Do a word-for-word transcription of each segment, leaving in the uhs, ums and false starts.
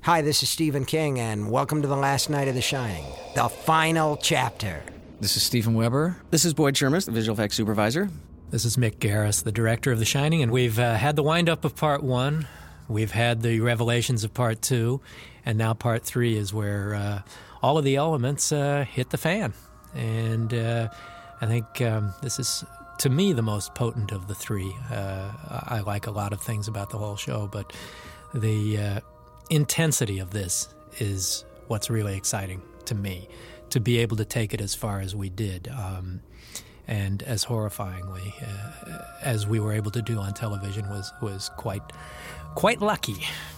Hi, this is Stephen King, and welcome to the last night of The Shining, the final chapter. This is Stephen Weber. This is Boyd Shermis, the visual effects supervisor. This is Mick Garris, the director of The Shining, and we've uh, had the wind-up of part one. We've had the revelations of part two, and now part three is where uh, all of the elements uh, hit the fan. And uh, I think um, this is, to me, the most potent of the three. Uh, I like a lot of things about the whole show, but the uh, intensity of this is what's really exciting to me, to be able to take it as far as we did, um, and as horrifyingly uh, as we were able to do on television was was quite quite lucky.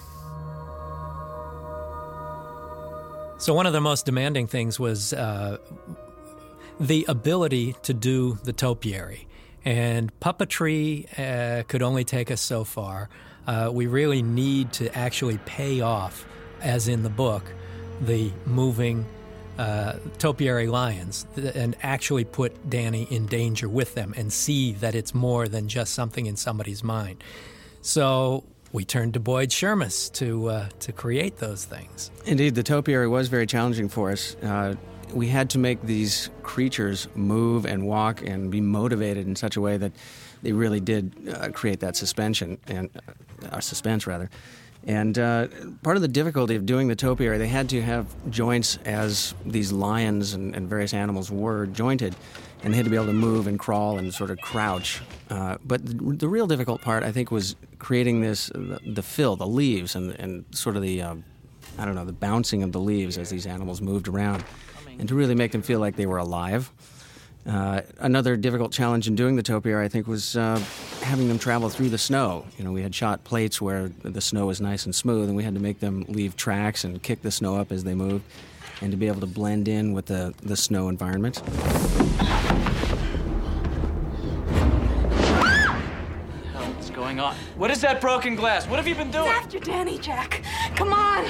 So one of the most demanding things was uh, the ability to do the topiary, and puppetry uh, could only take us so far. Uh, we really need to actually pay off, as in the book, the moving uh, topiary lions th- and actually put Danny in danger with them and see that it's more than just something in somebody's mind. So we turned to Boyd Shermis to uh, to create those things. Indeed, the topiary was very challenging for us. Uh, we had to make these creatures move and walk and be motivated in such a way that they really did uh, create that suspension, and uh, suspense rather. And uh, part of the difficulty of doing the topiary, they had to have joints as these lions and, and various animals were jointed, and they had to be able to move and crawl and sort of crouch. Uh, but the, the real difficult part, I think, was creating this, the, the fill, the leaves, and, and sort of the, uh, I don't know, the bouncing of the leaves as these animals moved around, and to really make them feel like they were alive. Uh, another difficult challenge in doing the topiary, I think, was uh, having them travel through the snow. You know, we had shot plates where the snow was nice and smooth, and we had to make them leave tracks and kick the snow up as they moved, and to be able to blend in with the, the snow environment. What the hell is going on? What is that broken glass? What have you been doing? It's after Danny, Jack. Come on.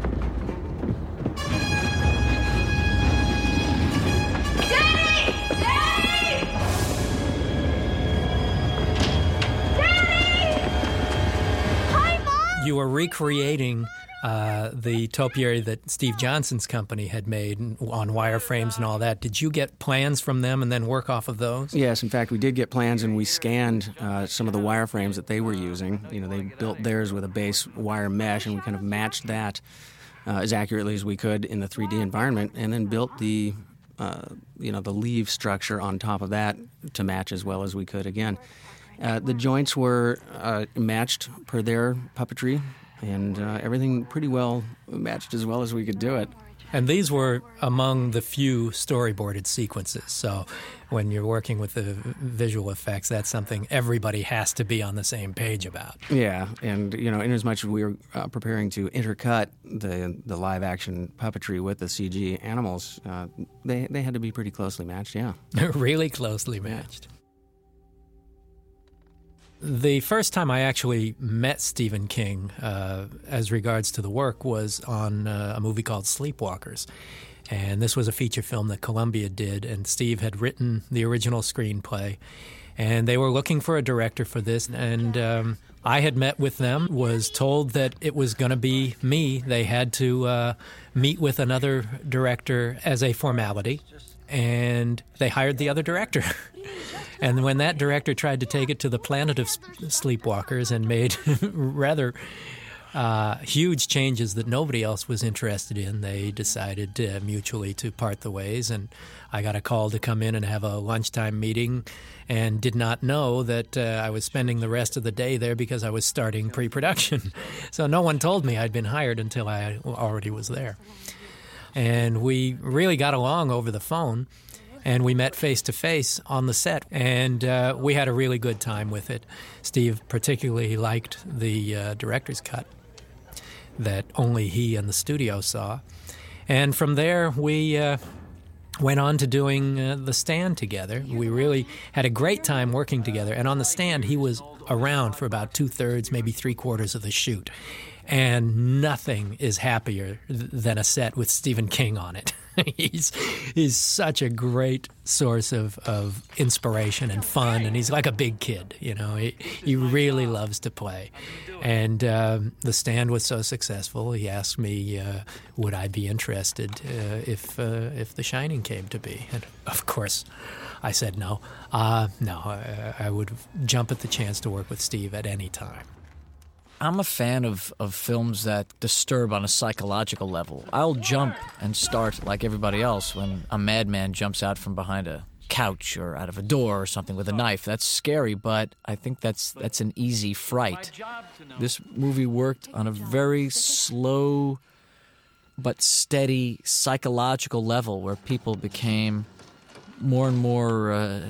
You were recreating uh, the topiary that Steve Johnson's company had made on wireframes and all that. Did you get plans from them and then work off of those? Yes, in fact, we did get plans, and we scanned uh, some of the wireframes that they were using. You know, they built theirs with a base wire mesh, and we kind of matched that uh, as accurately as we could in the three D environment, and then built the, uh, you know, the leaf structure on top of that to match as well as we could again. Uh, the joints were uh, matched per their puppetry, and uh, everything pretty well matched as well as we could do it. And these were among the few storyboarded sequences. So when you're working with the visual effects, that's something everybody has to be on the same page about. Yeah, and you know, in as much as we were uh, preparing to intercut the the live action puppetry with the C G animals, uh, they they had to be pretty closely matched. Yeah, really closely matched. The first time I actually met Stephen King uh, as regards to the work was on uh, a movie called Sleepwalkers. And this was a feature film that Columbia did, and Steve had written the original screenplay. And they were looking for a director for this, and um, I had met with them, was told that it was going to be me. They had to uh, meet with another director as a formality, and they hired the other director. And when that director tried to take it to the Planet of Sleepwalkers and made rather uh, huge changes that nobody else was interested in, they decided uh, mutually to part the ways. And I got a call to come in and have a lunchtime meeting, and did not know that uh, I was spending the rest of the day there because I was starting pre-production. So no one told me I'd been hired until I already was there. And we really got along over the phone. And we met face-to-face on the set, and uh, we had a really good time with it. Steve particularly liked the uh, director's cut that only he and the studio saw. And from there, we uh, went on to doing uh, The Stand together. We really had a great time working together. And on The Stand, he was around for about two-thirds, maybe three-quarters of the shoot. And nothing is happier th- than a set with Stephen King on it. he's he's such a great source of, of inspiration and fun, and he's like a big kid, you know. He, he really loves to play. And um, The Stand was so successful, he asked me, uh, would I be interested uh, if uh, if The Shining came to be? And of course, I said no. Uh, no, I, I would jump at the chance to work with Steve at any time. I'm a fan of, of films that disturb on a psychological level. I'll jump and start like everybody else when a madman jumps out from behind a couch or out of a door or something with a knife. That's scary, but I think that's that's an easy fright. This movie worked on a very slow but steady psychological level where people became more and more uh,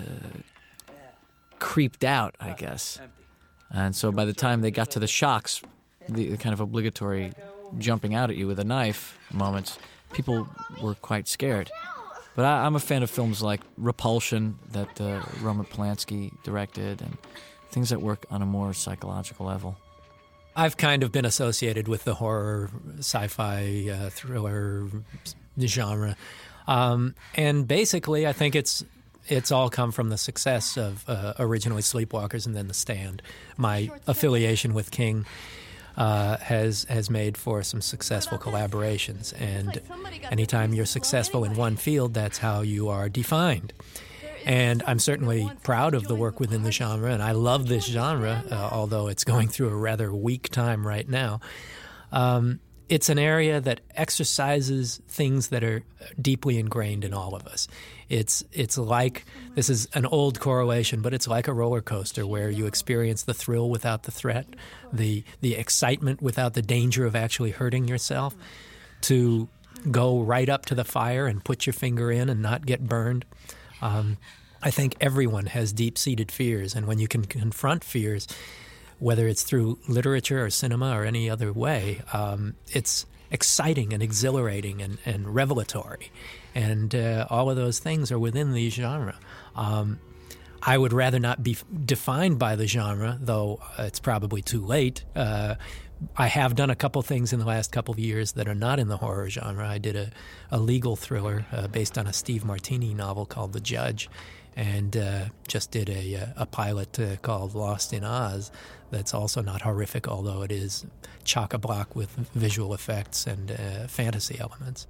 creeped out, I guess. And so by the time they got to the shocks, the, the kind of obligatory jumping out at you with a knife moments, people were quite scared. But I, I'm a fan of films like Repulsion that uh, Roman Polanski directed and things that work on a more psychological level. I've kind of been associated with the horror, sci-fi, uh, thriller genre. Um, and basically, I think it's it's all come from the success of uh, originally Sleepwalkers and then The Stand. My affiliation with King uh, has has made for some successful collaborations. And anytime you're successful in one field, that's how you are defined. And I'm certainly proud of the work within the genre, and I love this genre, uh, although it's going through a rather weak time right now. Um, it's an area that exercises things that are deeply ingrained in all of us. It's it's like, this is an old correlation, but it's like a roller coaster where you experience the thrill without the threat, the the excitement without the danger of actually hurting yourself, to go right up to the fire and put your finger in and not get burned. Um, I think everyone has deep-seated fears, and when you can confront fears, whether it's through literature or cinema or any other way, um, it's exciting and exhilarating and, and revelatory. And uh, all of those things are within the genre. Um, I would rather not be defined by the genre, though it's probably too late. Uh, I have done a couple things in the last couple of years that are not in the horror genre. I did a, a legal thriller uh, based on a Steve Martini novel called The Judge, and uh, just did a, a pilot uh, called Lost in Oz that's also not horrific, although it is chock-a-block with visual effects and uh, fantasy elements.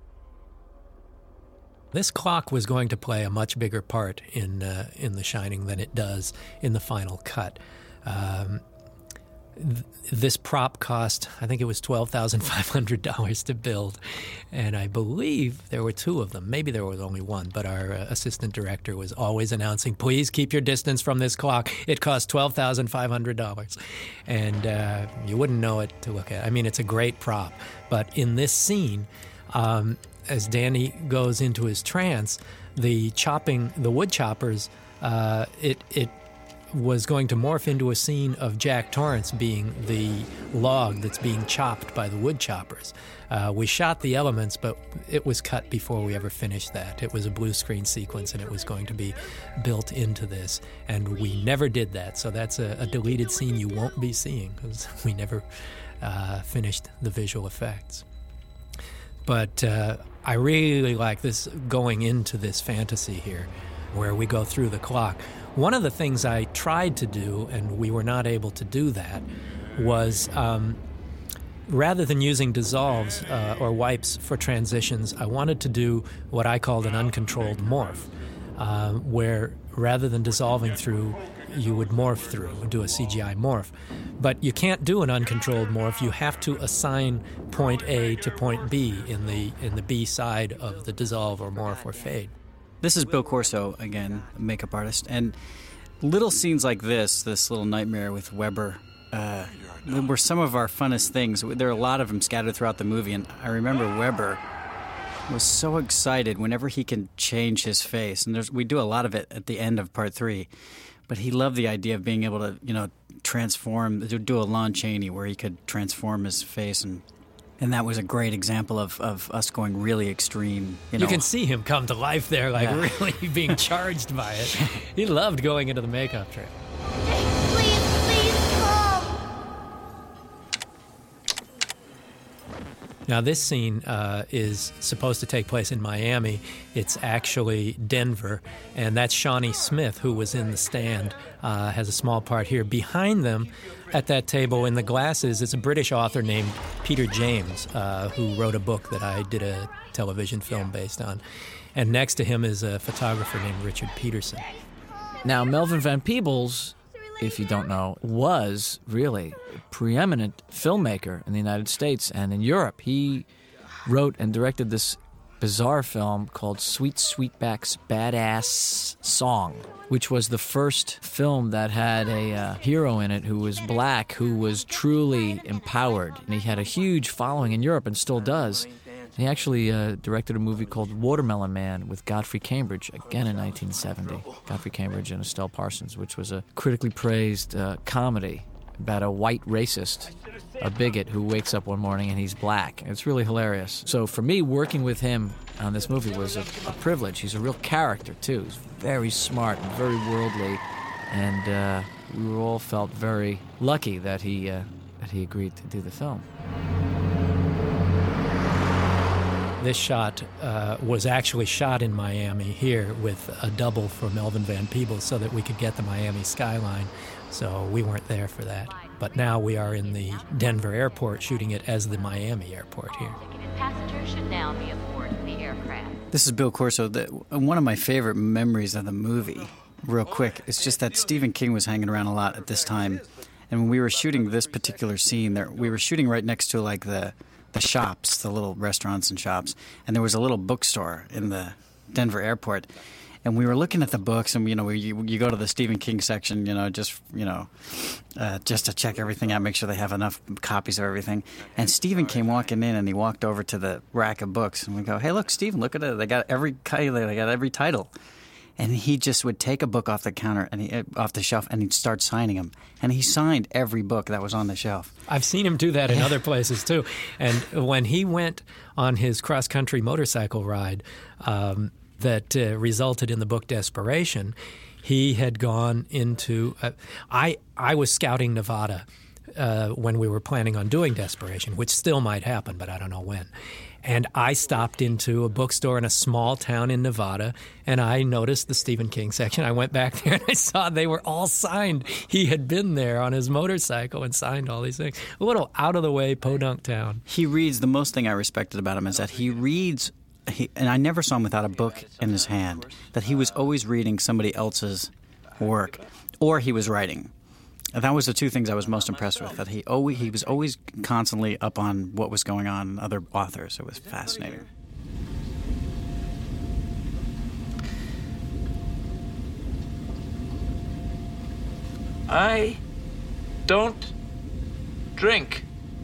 This clock was going to play a much bigger part in uh, in The Shining than it does in the final cut. Um, th- this prop cost, I think it was twelve thousand five hundred dollars to build, and I believe there were two of them. Maybe there was only one, but our uh, assistant director was always announcing, please keep your distance from this clock. It cost twelve thousand five hundred dollars. And uh, you wouldn't know it to look at. I mean, it's a great prop. But in this scene, um, as Danny goes into his trance, the chopping, the wood choppers, uh, it it was going to morph into a scene of Jack Torrance being the log that's being chopped by the wood choppers. Uh, we shot the elements, but it was cut before we ever finished that. It was a blue screen sequence, and it was going to be built into this, and we never did that. So that's a, a deleted scene you won't be seeing because we never uh, finished the visual effects. But uh, I really like this going into this fantasy here, where we go through the clock. One of the things I tried to do, and we were not able to do that, was um, rather than using dissolves uh, or wipes for transitions, I wanted to do what I called an uncontrolled morph, uh, where rather than dissolving through, you would morph through, do a C G I morph. But you can't do an uncontrolled morph. You have to assign point A to point B in the in the B side of the dissolve or morph or fade. This is Bill Corso, again, makeup artist. And little scenes like this, this little nightmare with Weber, uh, were some of our funnest things. There are a lot of them scattered throughout the movie. And I remember Weber was so excited whenever he can change his face. And there's, we do a lot of it at the end of part three. But he loved the idea of being able to, you know, transform, to do a Lon Chaney where he could transform his face. And and that was a great example of, of us going really extreme. You know. You can see him come to life there, like Yeah. really being charged by it. He loved going into the makeup trip. Please, please come. Now, this scene uh, is supposed to take place in Miami. It's actually Denver, and that's Shawnee Smith, who was in the stand, uh, has a small part here. Behind them, at that table in the glasses, is a British author named Peter James, uh, who wrote a book that I did a television film based on. And next to him is a photographer named Richard Peterson. Now, Melvin Van Peebles, if you don't know, was really a preeminent filmmaker in the United States and in Europe. He wrote and directed this bizarre film called Sweet Sweetback's Badass Song, which was the first film that had a uh, hero in it who was black, who was truly empowered. And he had a huge following in Europe and still does. He actually uh, directed a movie called Watermelon Man with Godfrey Cambridge, again in nineteen seventy. Godfrey Cambridge and Estelle Parsons, which was a critically praised uh, comedy about a white racist, a bigot who wakes up one morning and he's black. It's really hilarious. So for me, working with him on this movie was a, a privilege. He's a real character, too. He's very smart and very worldly, and uh, we all felt very lucky that he, uh, that he agreed to do the film. This shot uh, was actually shot in Miami here with a double for Melvin Van Peebles so that we could get the Miami skyline. So we weren't there for that. But now we are in the Denver airport shooting it as the Miami airport here. Passengers should now be aboard the aircraft. This is Bill Corso. The, one of my favorite memories of the movie, real quick, is just that Stephen King was hanging around a lot at this time. And when we were shooting this particular scene, there, we were shooting right next to like the... the shops, the little restaurants and shops, and there was a little bookstore in the Denver airport, and we were looking at the books, and you know, we, you, you go to the Stephen King section, you know, just you know, uh, just to check everything out, make sure they have enough copies of everything. And Stephen came walking in, and he walked over to the rack of books, and we go, "Hey, look, Stephen, look at it! They got every they got every title." And he just would take a book off the counter and he, off the shelf, and he'd start signing them. And he signed every book that was on the shelf. I've seen him do that in other places too. And when he went on his cross-country motorcycle ride um, that uh, resulted in the book Desperation, he had gone into. Uh, I I was scouting Nevada uh, when we were planning on doing Desperation, which still might happen, but I don't know when. And I stopped into a bookstore in a small town in Nevada, and I noticed the Stephen King section. I went back there, and I saw they were all signed. He had been there on his motorcycle and signed all these things. A little out-of-the-way podunk town. He reads, the most thing I respected about him is that he reads, he, and I never saw him without a book in his hand, that he was always reading somebody else's work, or he was writing. That was the two things I was most impressed with, that he always, he was always constantly up on what was going on in other authors. It was fascinating. I don't drink.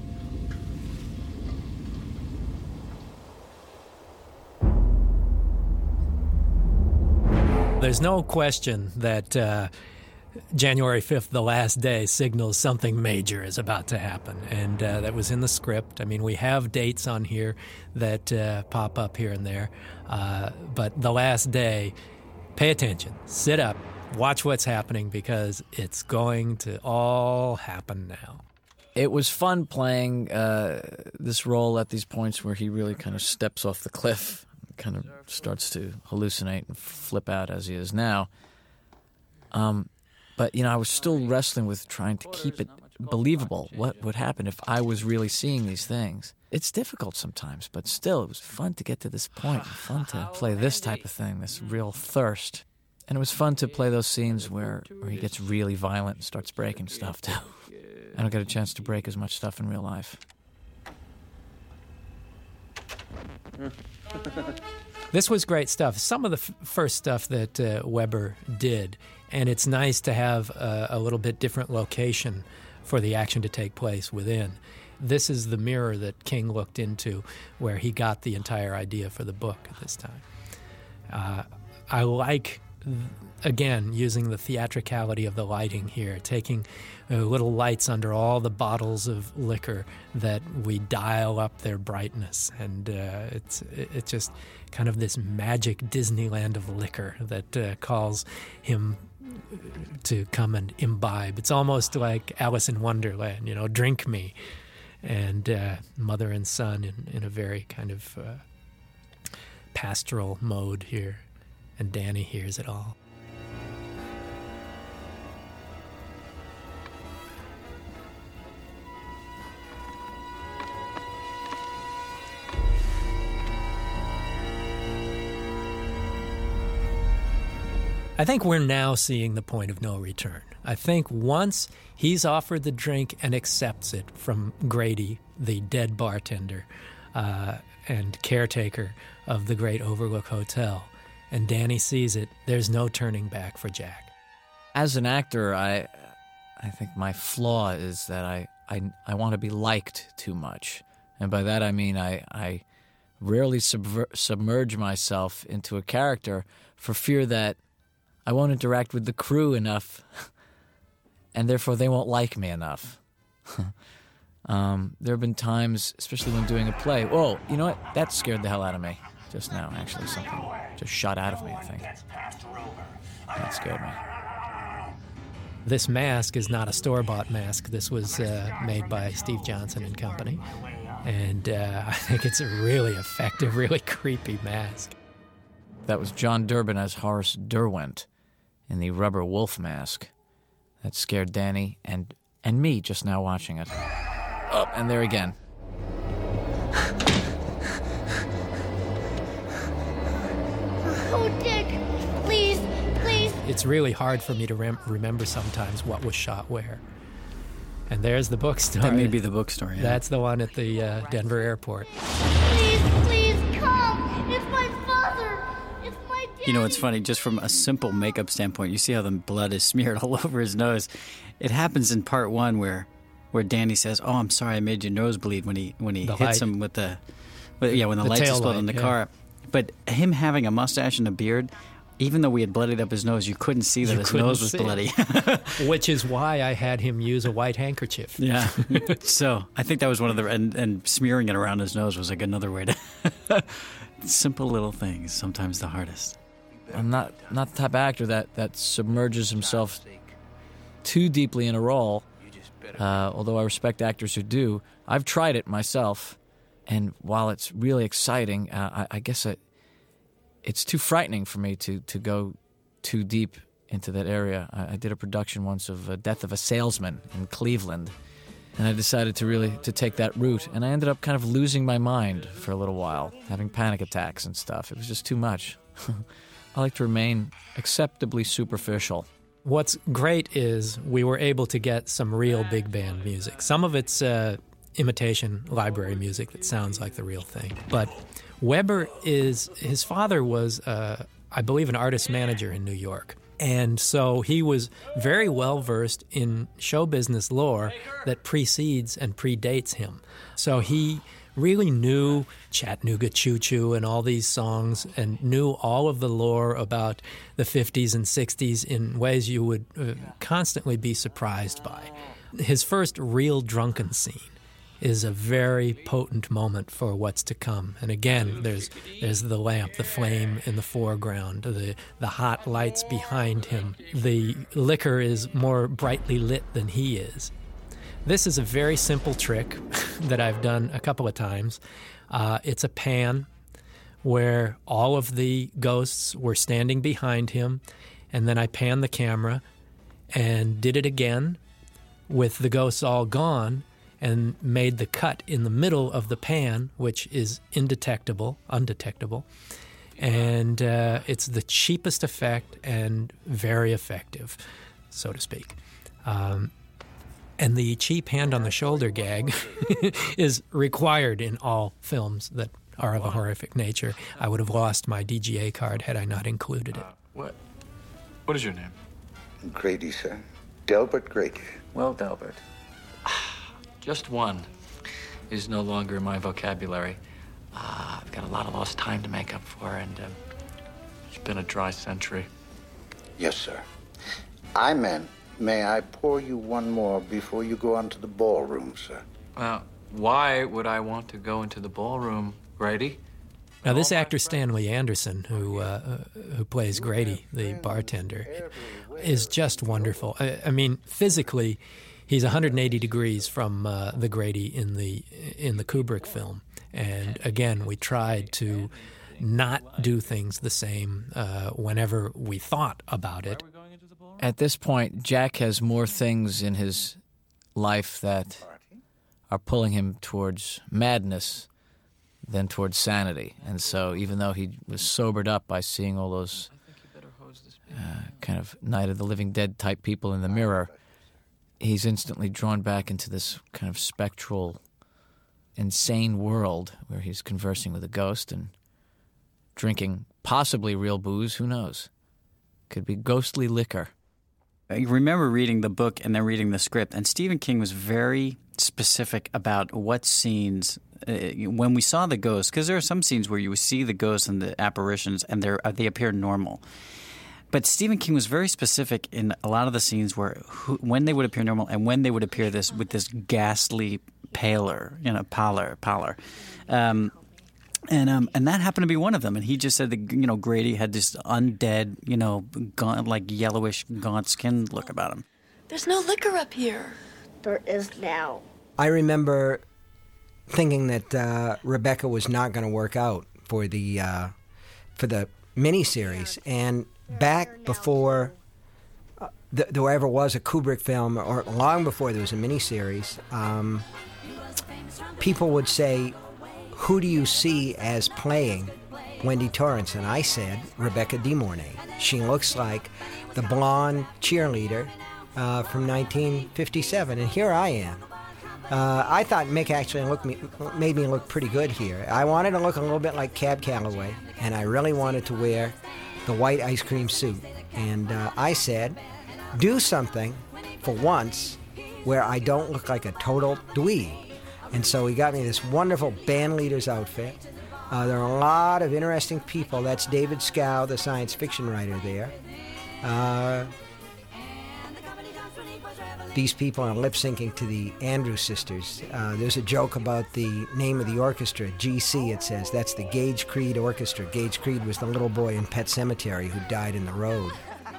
There's no question that uh, January fifth, the last day, signals something major is about to happen. And uh, that was in the script. I mean, we have dates on here that uh, pop up here and there. Uh, but the last day, pay attention, sit up, watch what's happening, because it's going to all happen now. It was fun playing uh, this role at these points where he really kind of steps off the cliff, kind of starts to hallucinate and flip out as he is now. Um... But, you know, I was still wrestling with trying to keep it believable. What would happen if I was really seeing these things? It's difficult sometimes, but still, it was fun to get to this point. Fun to play this type of thing, this real thirst. And it was fun to play those scenes where, where he gets really violent and starts breaking stuff, too. I don't get a chance to break as much stuff in real life. This was great stuff. Some of the f- first stuff that uh, Weber did, and it's nice to have a, a little bit different location for the action to take place within. This is the mirror that King looked into where he got the entire idea for the book at this time. Uh, I like, again, using the theatricality of the lighting here, taking uh, little lights under all the bottles of liquor that we dial up their brightness. And uh, it's it's just kind of this magic Disneyland of liquor that uh, calls him to come and imbibe. It's almost like Alice in Wonderland, you know, drink me. and uh, mother and son in, in a very kind of uh, pastoral mode here. And Danny hears it all. I think we're now seeing the point of no return. I think once he's offered the drink and accepts it from Grady, the dead bartender uh, and caretaker of the Great Overlook Hotel, and Danny sees it, there's no turning back for Jack. As an actor, I I think my flaw is that I, I, I want to be liked too much. And by that I mean I, I rarely subver- submerge myself into a character for fear that I won't interact with the crew enough, and therefore they won't like me enough. um, there have been times, especially when doing a play. Whoa, you know what? That scared the hell out of me just now, actually. Something just shot out of me, I think. That scared me. This mask is not a store-bought mask. This was uh, made by Steve Johnson and Company. And uh, I think it's a really effective, really creepy mask. That was John Durbin as Horace Derwent in the rubber wolf mask. That scared Danny and and me just now watching it. Oh, and there again. Oh, Dick, please, please. It's really hard for me to rem- remember sometimes what was shot where. And there's the bookstore. That may be the bookstore, yeah. That's the one at the uh, Denver airport. Please, please, come. It's my father. It's my daddy. You know, it's funny, just from a simple makeup standpoint, you see how the blood is smeared all over his nose. It happens in part one where where Danny says, "Oh, I'm sorry I made your nose bleed," when he when he The hits light. him with the, with, yeah, when the, The lights tail explode light, in the yeah. car. But him having a mustache and a beard, even though we had bloodied up his nose, you couldn't see that You his couldn't nose was see bloody. Which is why I had him use a white handkerchief. Yeah. So I think that was one of the, and, and smearing it around his nose was like another way to, simple little things, sometimes the hardest. I'm not not the type of actor that, that submerges himself too deeply in a role, uh, although I respect actors who do. I've tried it myself, and while it's really exciting, uh, I, I guess it, it's too frightening for me to, to go too deep into that area. I, I did a production once of uh, Death of a Salesman in Cleveland, and I decided to really to take that route, and I ended up kind of losing my mind for a little while, having panic attacks and stuff. It was just too much. I like to remain acceptably superficial. What's great is we were able to get some real big band music. Some of it's uh, imitation library music that sounds like the real thing. But Weber is, his father was, uh, I believe, an artist manager in New York. And so he was very well versed in show business lore that precedes and predates him. So he really knew Chattanooga Choo Choo and all these songs and knew all of the lore about the fifties and sixties in ways you would uh, constantly be surprised by. His first real drunken scene is a very potent moment for what's to come. And again, there's there's the lamp, the flame in the foreground, the the hot lights behind him. The liquor is more brightly lit than he is. This is a very simple trick that I've done a couple of times. Uh, it's a pan where all of the ghosts were standing behind him, and then I panned the camera and did it again with the ghosts all gone, and made the cut in the middle of the pan, which is indetectable, undetectable. And uh, it's the cheapest effect and very effective, so to speak. Um, and the cheap hand-on-the-shoulder gag is required in all films that are of a horrific nature. I would have lost my D G A card had I not included it. Uh, what? What is your name? Grady, sir. Delbert Grady. Well, Delbert. Just one is no longer in my vocabulary. Uh, I've got a lot of lost time to make up for, and uh, it's been a dry century. Yes, sir. I meant, may I pour you one more before you go on to the ballroom, sir? Well, why would I want to go into the ballroom, Grady? Now, this actor Stanley Anderson, who uh, who plays Grady, the bartender, is just wonderful. I, I mean, physically, he's one hundred eighty degrees from uh, the Grady in the in the Kubrick film. And again, we tried to not do things the same uh, whenever we thought about it. At this point, Jack has more things in his life that are pulling him towards madness than towards sanity. And so even though he was sobered up by seeing all those uh, kind of Night of the Living Dead type people in the mirror, he's instantly drawn back into this kind of spectral, insane world where he's conversing with a ghost and drinking possibly real booze, who knows? Could be ghostly liquor. I remember reading the book and then reading the script, and Stephen King was very specific about what scenes, uh, when we saw the ghost, because there are some scenes where you see the ghosts and the apparitions and they're, uh, they appear normal. But Stephen King was very specific in a lot of the scenes where who, when they would appear normal and when they would appear this with this ghastly pallor, you know, pallor, pallor. Um, And um, and that happened to be one of them. And he just said that, you know, Grady had this undead, you know, gaunt, like yellowish, gaunt skin look about him. There's no liquor up here. There is now. I remember thinking that uh, Rebecca was not going to work out for the uh, for the miniseries, and back before uh, th- there ever was a Kubrick film, or long before there was a miniseries, um, people would say, "Who do you see as playing Wendy Torrance?" And I said, Rebecca De Mornay. She looks like the blonde cheerleader uh, from nineteen fifty-seven, and here I am. Uh, I thought Mick actually looked me, made me look pretty good here. I wanted to look a little bit like Cab Calloway, and I really wanted to wear the white ice cream suit. And uh, I said, do something for once where I don't look like a total dweeb. And so he got me this wonderful band leader's outfit. Uh, there are a lot of interesting people. That's David Scow, the science fiction writer there. Uh, these people are lip-syncing to the Andrews Sisters. Uh, there's a joke about the name of the orchestra, G C, it says. That's the Gage Creed Orchestra. Gage Creed was the little boy in Pet Sematary who died in the road.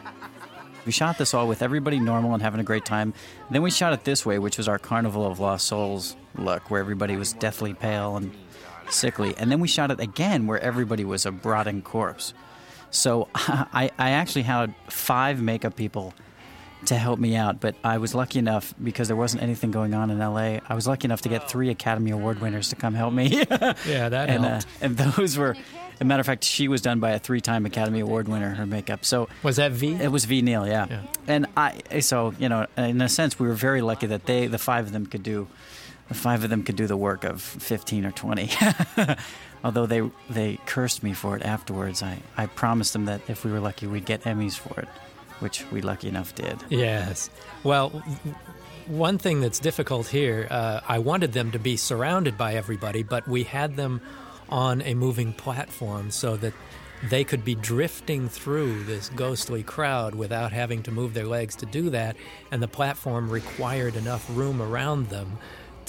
We shot this all with everybody normal and having a great time. Then we shot it this way, which was our Carnival of Lost Souls look, where everybody was deathly pale and sickly. And then we shot it again where everybody was a rotting corpse. So I, I actually had five makeup people to help me out, but I was lucky enough, because there wasn't anything going on in L A, I was lucky enough to get three Academy Award winners to come help me. Yeah, that and, helped. Uh, and those were... As a matter of fact, she was done by a three-time Academy Award winner, her makeup. So was that V? It was V. Neal, yeah. yeah. And I, so you know, in a sense, we were very lucky that they, the five of them, could do, the five of them could do the work of fifteen or twenty. Although they they cursed me for it afterwards, I, I promised them that if we were lucky, we'd get Emmys for it, which we lucky enough did. Yes. Well, one thing that's difficult here, uh, I wanted them to be surrounded by everybody, but we had them on a moving platform so that they could be drifting through this ghostly crowd without having to move their legs to do that, and the platform required enough room around them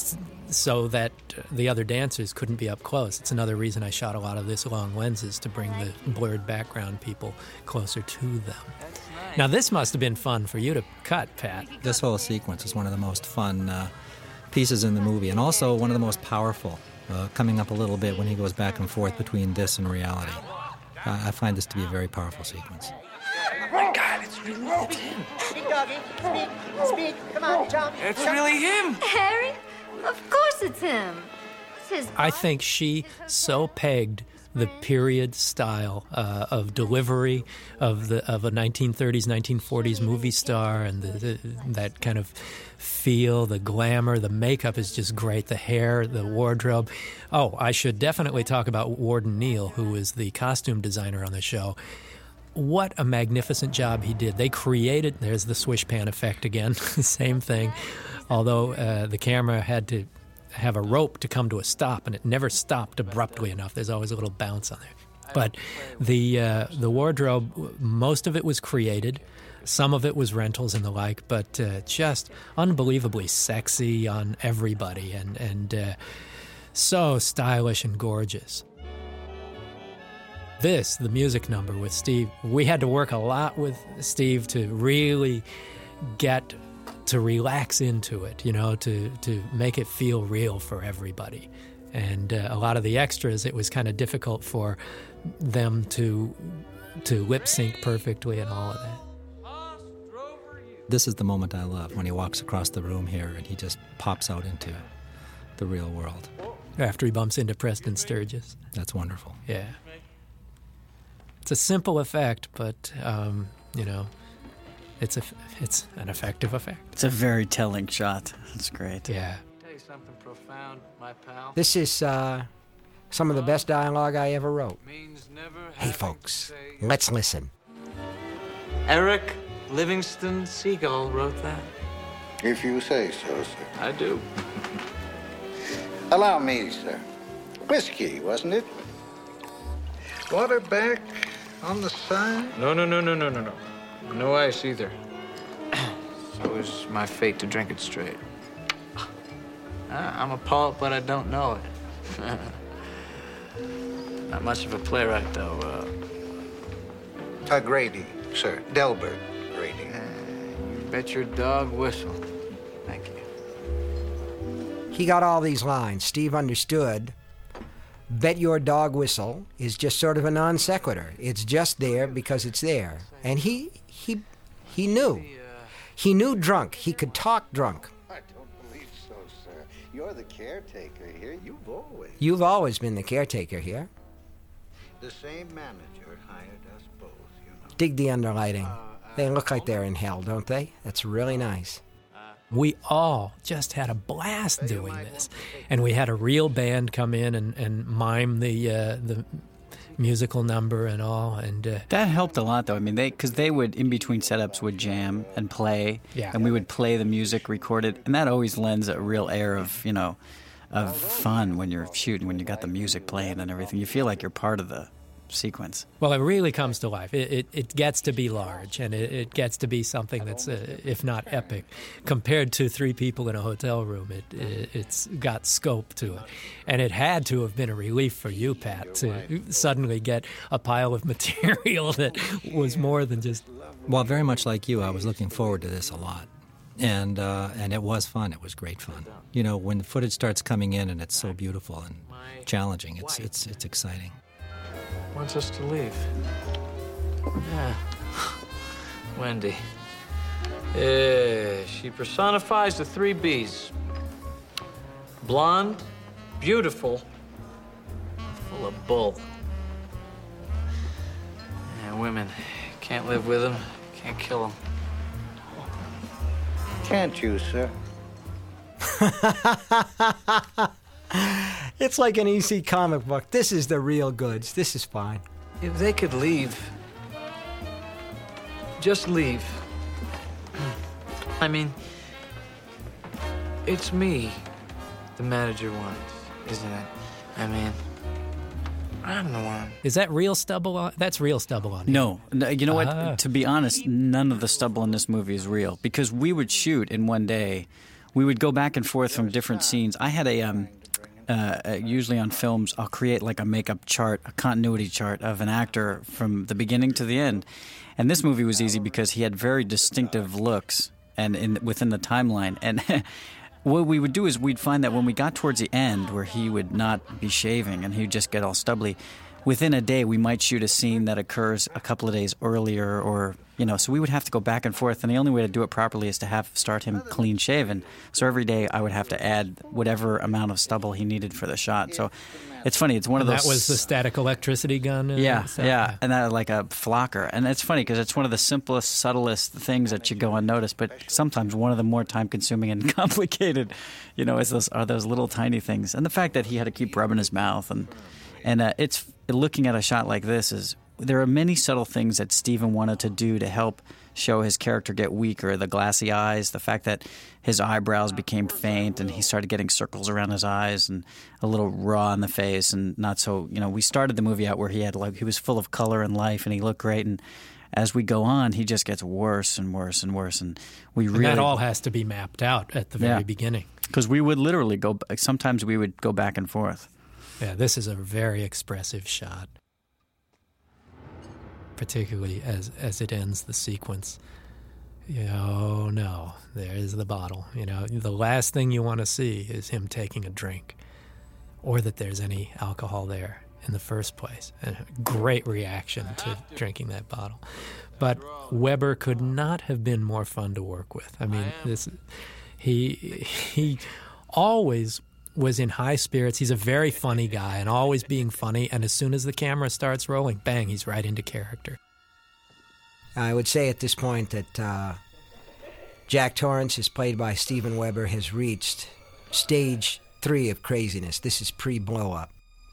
so that the other dancers couldn't be up close. It's another reason I shot a lot of this long lenses, to bring the blurred background people closer to them. Now, this must have been fun for you to cut, Pat. This whole sequence is one of the most fun uh, pieces in the movie, and also one of the most powerful. Uh, coming up a little bit when he goes back and forth between this and reality. Uh, I find this to be a very powerful sequence. Oh my God, it's really it's him. Speak, doggy. Speak. Speak. Come on, jump. It's jump. really him. Harry? Of course it's him. It's his I think she so pegged the period style uh, of delivery of the of a nineteen thirties, nineteen forties movie star, and the, the, that kind of feel, the glamour, the makeup is just great, the hair, the wardrobe. Oh, I should definitely talk about Warden Neal, who is the costume designer on the show. What a magnificent job he did. They created, there's the swish pan effect again, same thing, although uh, the camera had to have a rope to come to a stop, and it never stopped abruptly enough. There's always a little bounce on there. But the uh, the wardrobe, most of it was created. Some of it was rentals and the like, but uh, just unbelievably sexy on everybody, and, and uh, so stylish and gorgeous. This, the music number with Steve, we had to work a lot with Steve to really get to relax into it, you know, to, to make it feel real for everybody. And uh, a lot of the extras, it was kind of difficult for them to to lip sync perfectly and all of that. This is the moment I love, when he walks across the room here and he just pops out into the real world. After he bumps into Preston Sturges. That's wonderful. Yeah. It's a simple effect, but, um, you know, it's a, it's an effective effect. It's a very telling shot. It's great. Yeah. Tell you something profound, my pal. This is uh, some of the best dialogue I ever wrote. Hey, folks, let's listen. Eric Livingston Seagull wrote that. If you say so, sir. I do. Allow me, sir. Whiskey, wasn't it? Water back on the side? No, no, no, no, no, no, no. No ice either. So it was my fate to drink it straight. I'm a poet, but I don't know it. Not much of a playwright, though. Uh... Uh, Grady, sir. Delbert Grady. Uh, you bet your dog whistle. Thank you. He got all these lines. Steve understood. Bet your dog whistle is just sort of a non sequitur. It's just there because it's there. And he he he knew. He knew drunk. He could talk drunk. I don't believe so, sir. You're the caretaker here. You've always... You've always been the caretaker here. The same manager hired us both, you know. Dig the underlighting. They look like they're in hell, don't they? That's really nice. We all just had a blast doing this. And we had a real band come in and, and mime the uh, the musical number and all. And uh, that helped a lot, though. I mean, they because they would, in between setups, would jam and play. Yeah. And we would play the music recorded. And that always lends a real air of, you know, of fun when you're shooting, when you got the music playing and everything. You feel like you're part of the sequence. Well, it really comes to life. It it, it gets to be large, and it, it gets to be something that's, uh, if not epic, compared to three people in a hotel room. It, it it's got scope to it, and it had to have been a relief for you, Pat, to suddenly get a pile of material that was more than just. Well, very much like you, I was looking forward to this a lot. And uh, and it was fun. It was great fun. You know, when the footage starts coming in and it's so beautiful and challenging, it's it's it's exciting. Wants us to leave. Yeah. Wendy. Yeah, she personifies the three B's. Blonde, beautiful, full of bull. Yeah, women. Can't live with them, can't kill them. Can't you, sir? It's like an E C comic book. This is the real goods. This is fine. If they could leave, just leave. I mean, it's me the manager wants, isn't it? I mean, I'm the one. Is that real stubble on? That's real stubble on. No. no you know what? Ah. To be honest, none of the stubble in this movie is real because we would shoot in one day. We would go back and forth from different scenes. I had a... Um, Uh, usually on films, I'll create like a makeup chart, a continuity chart of an actor from the beginning to the end. And this movie was easy because he had very distinctive looks and in, within the timeline. And what we would do is we'd find that when we got towards the end where he would not be shaving and he'd just get all stubbly, within a day we might shoot a scene that occurs a couple of days earlier or, you know, so we would have to go back and forth. And the only way to do it properly is to have start him clean shaven. So every day I would have to add whatever amount of stubble he needed for the shot. So it's funny. It's one and of those. That was the static electricity gun. And yeah, stuff. yeah, and that like a flocker. And it's funny because it's one of the simplest, subtlest things that you go unnoticed, but sometimes one of the more time-consuming and complicated, you know, is those are those little tiny things. And the fact that he had to keep rubbing his mouth and and uh, it's looking at a shot like this is. There are many subtle things that Steven wanted to do to help show his character get weaker. The glassy eyes, the fact that his eyebrows became faint and he started getting circles around his eyes and a little raw in the face and not so, you know, we started the movie out where he had like, he was full of color and life and he looked great. And as we go on, he just gets worse and worse and worse. And we and really. that all has to be mapped out at the very yeah. beginning. Because we would literally go, sometimes we would go back and forth. Yeah, this is a very expressive shot. Particularly as as it ends the sequence. You know, oh no, there's the bottle. You know, the last thing you want to see is him taking a drink, or that there's any alcohol there in the first place. A great reaction to drinking that bottle. But Weber could not have been more fun to work with. I mean, this he he always was in high spirits. He's a very funny guy and always being funny, and as soon as the camera starts rolling, bang, he's right into character. I would say at this point that uh, Jack Torrance, as played by Steven Weber, has reached stage three of craziness. This is pre-blow-up.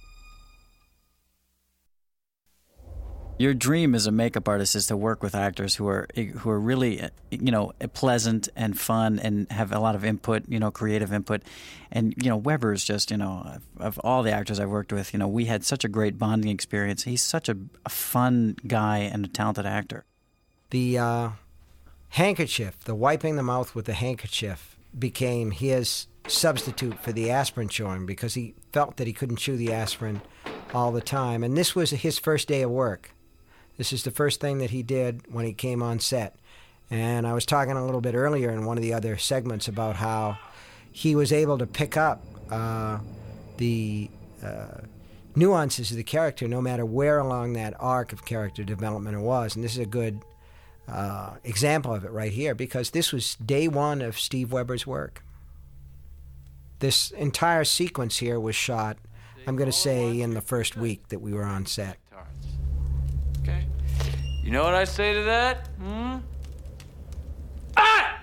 Your dream as a makeup artist is to work with actors who are who are really, you know, pleasant and fun and have a lot of input, you know, creative input. And, you know, Weber is just, you know, of all the actors I've worked with, you know, we had such a great bonding experience. He's such a, a fun guy and a talented actor. The uh, handkerchief, the wiping the mouth with the handkerchief, became his substitute for the aspirin chewing because he felt that he couldn't chew the aspirin all the time. And this was his first day of work. This is the first thing that he did when he came on set. And I was talking a little bit earlier in one of the other segments about how he was able to pick up uh, the uh, nuances of the character no matter where along that arc of character development it was. And this is a good uh, example of it right here because this was day one of Steve Weber's work. This entire sequence here was shot, I'm going to say, in the first week that we were on set. Okay. You know what I say to that? Hmm? Ah!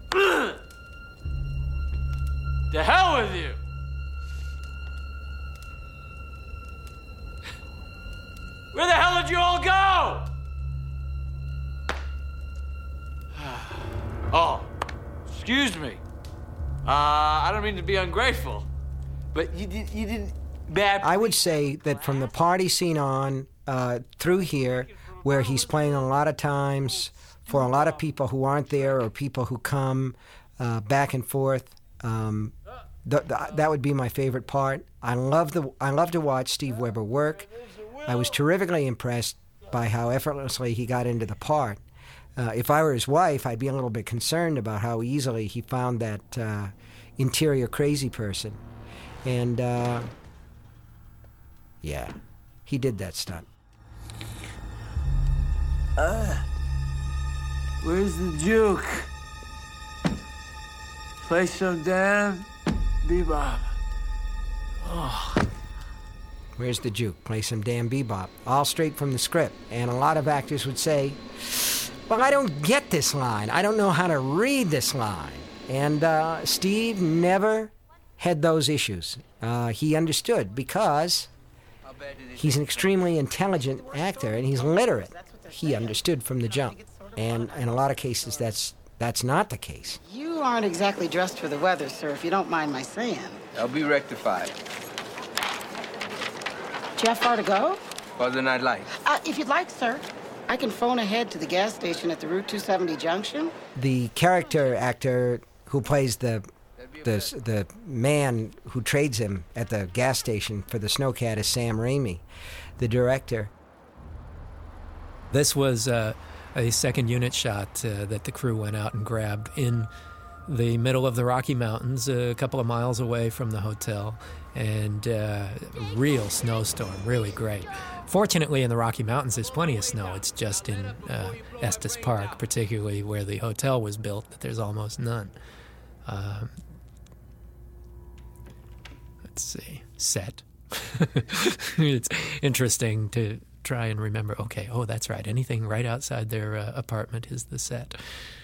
The hell with you! Where the hell did you all go? Oh, excuse me. Uh, I don't mean to be ungrateful, but you, did, you didn't... Bad. I would say that from the party scene on uh, through here, where he's playing a lot of times for a lot of people who aren't there or people who come uh, back and forth, um, th- th- that would be my favorite part. I love the I love to watch Steve Weber work. I was terrifically impressed by how effortlessly he got into the part. Uh, if I were his wife, I'd be a little bit concerned about how easily he found that uh, interior crazy person. And, uh, yeah, he did that stunt. Uh, where's the juke? Play some damn bebop. Oh. Where's the juke? Play some damn bebop. All straight from the script. And a lot of actors would say, well, I don't get this line. I don't know how to read this line. And uh, Steve never had those issues. Uh, he understood because he's an extremely intelligent actor and he's literate. He understood from the jump. And in a lot of cases, that's that's not the case. You aren't exactly dressed for the weather, sir, if you don't mind my saying. I'll be rectified. Do you have far to go? Farther than I'd like. Uh, if you'd like, sir, I can phone ahead to the gas station at the Route two seventy junction. The character actor who plays the the the man who trades him at the gas station for the Snowcat is Sam Raimi, the director. This was uh, a second unit shot uh, that the crew went out and grabbed in the middle of the Rocky Mountains, a couple of miles away from the hotel, and uh, real snowstorm, really great. Fortunately, in the Rocky Mountains, there's plenty of snow. It's just in uh, Estes Park, particularly where the hotel was built, that there's almost none. Um, let's see, set. It's interesting to try and remember, okay, oh, that's right, anything right outside their uh, apartment is the set.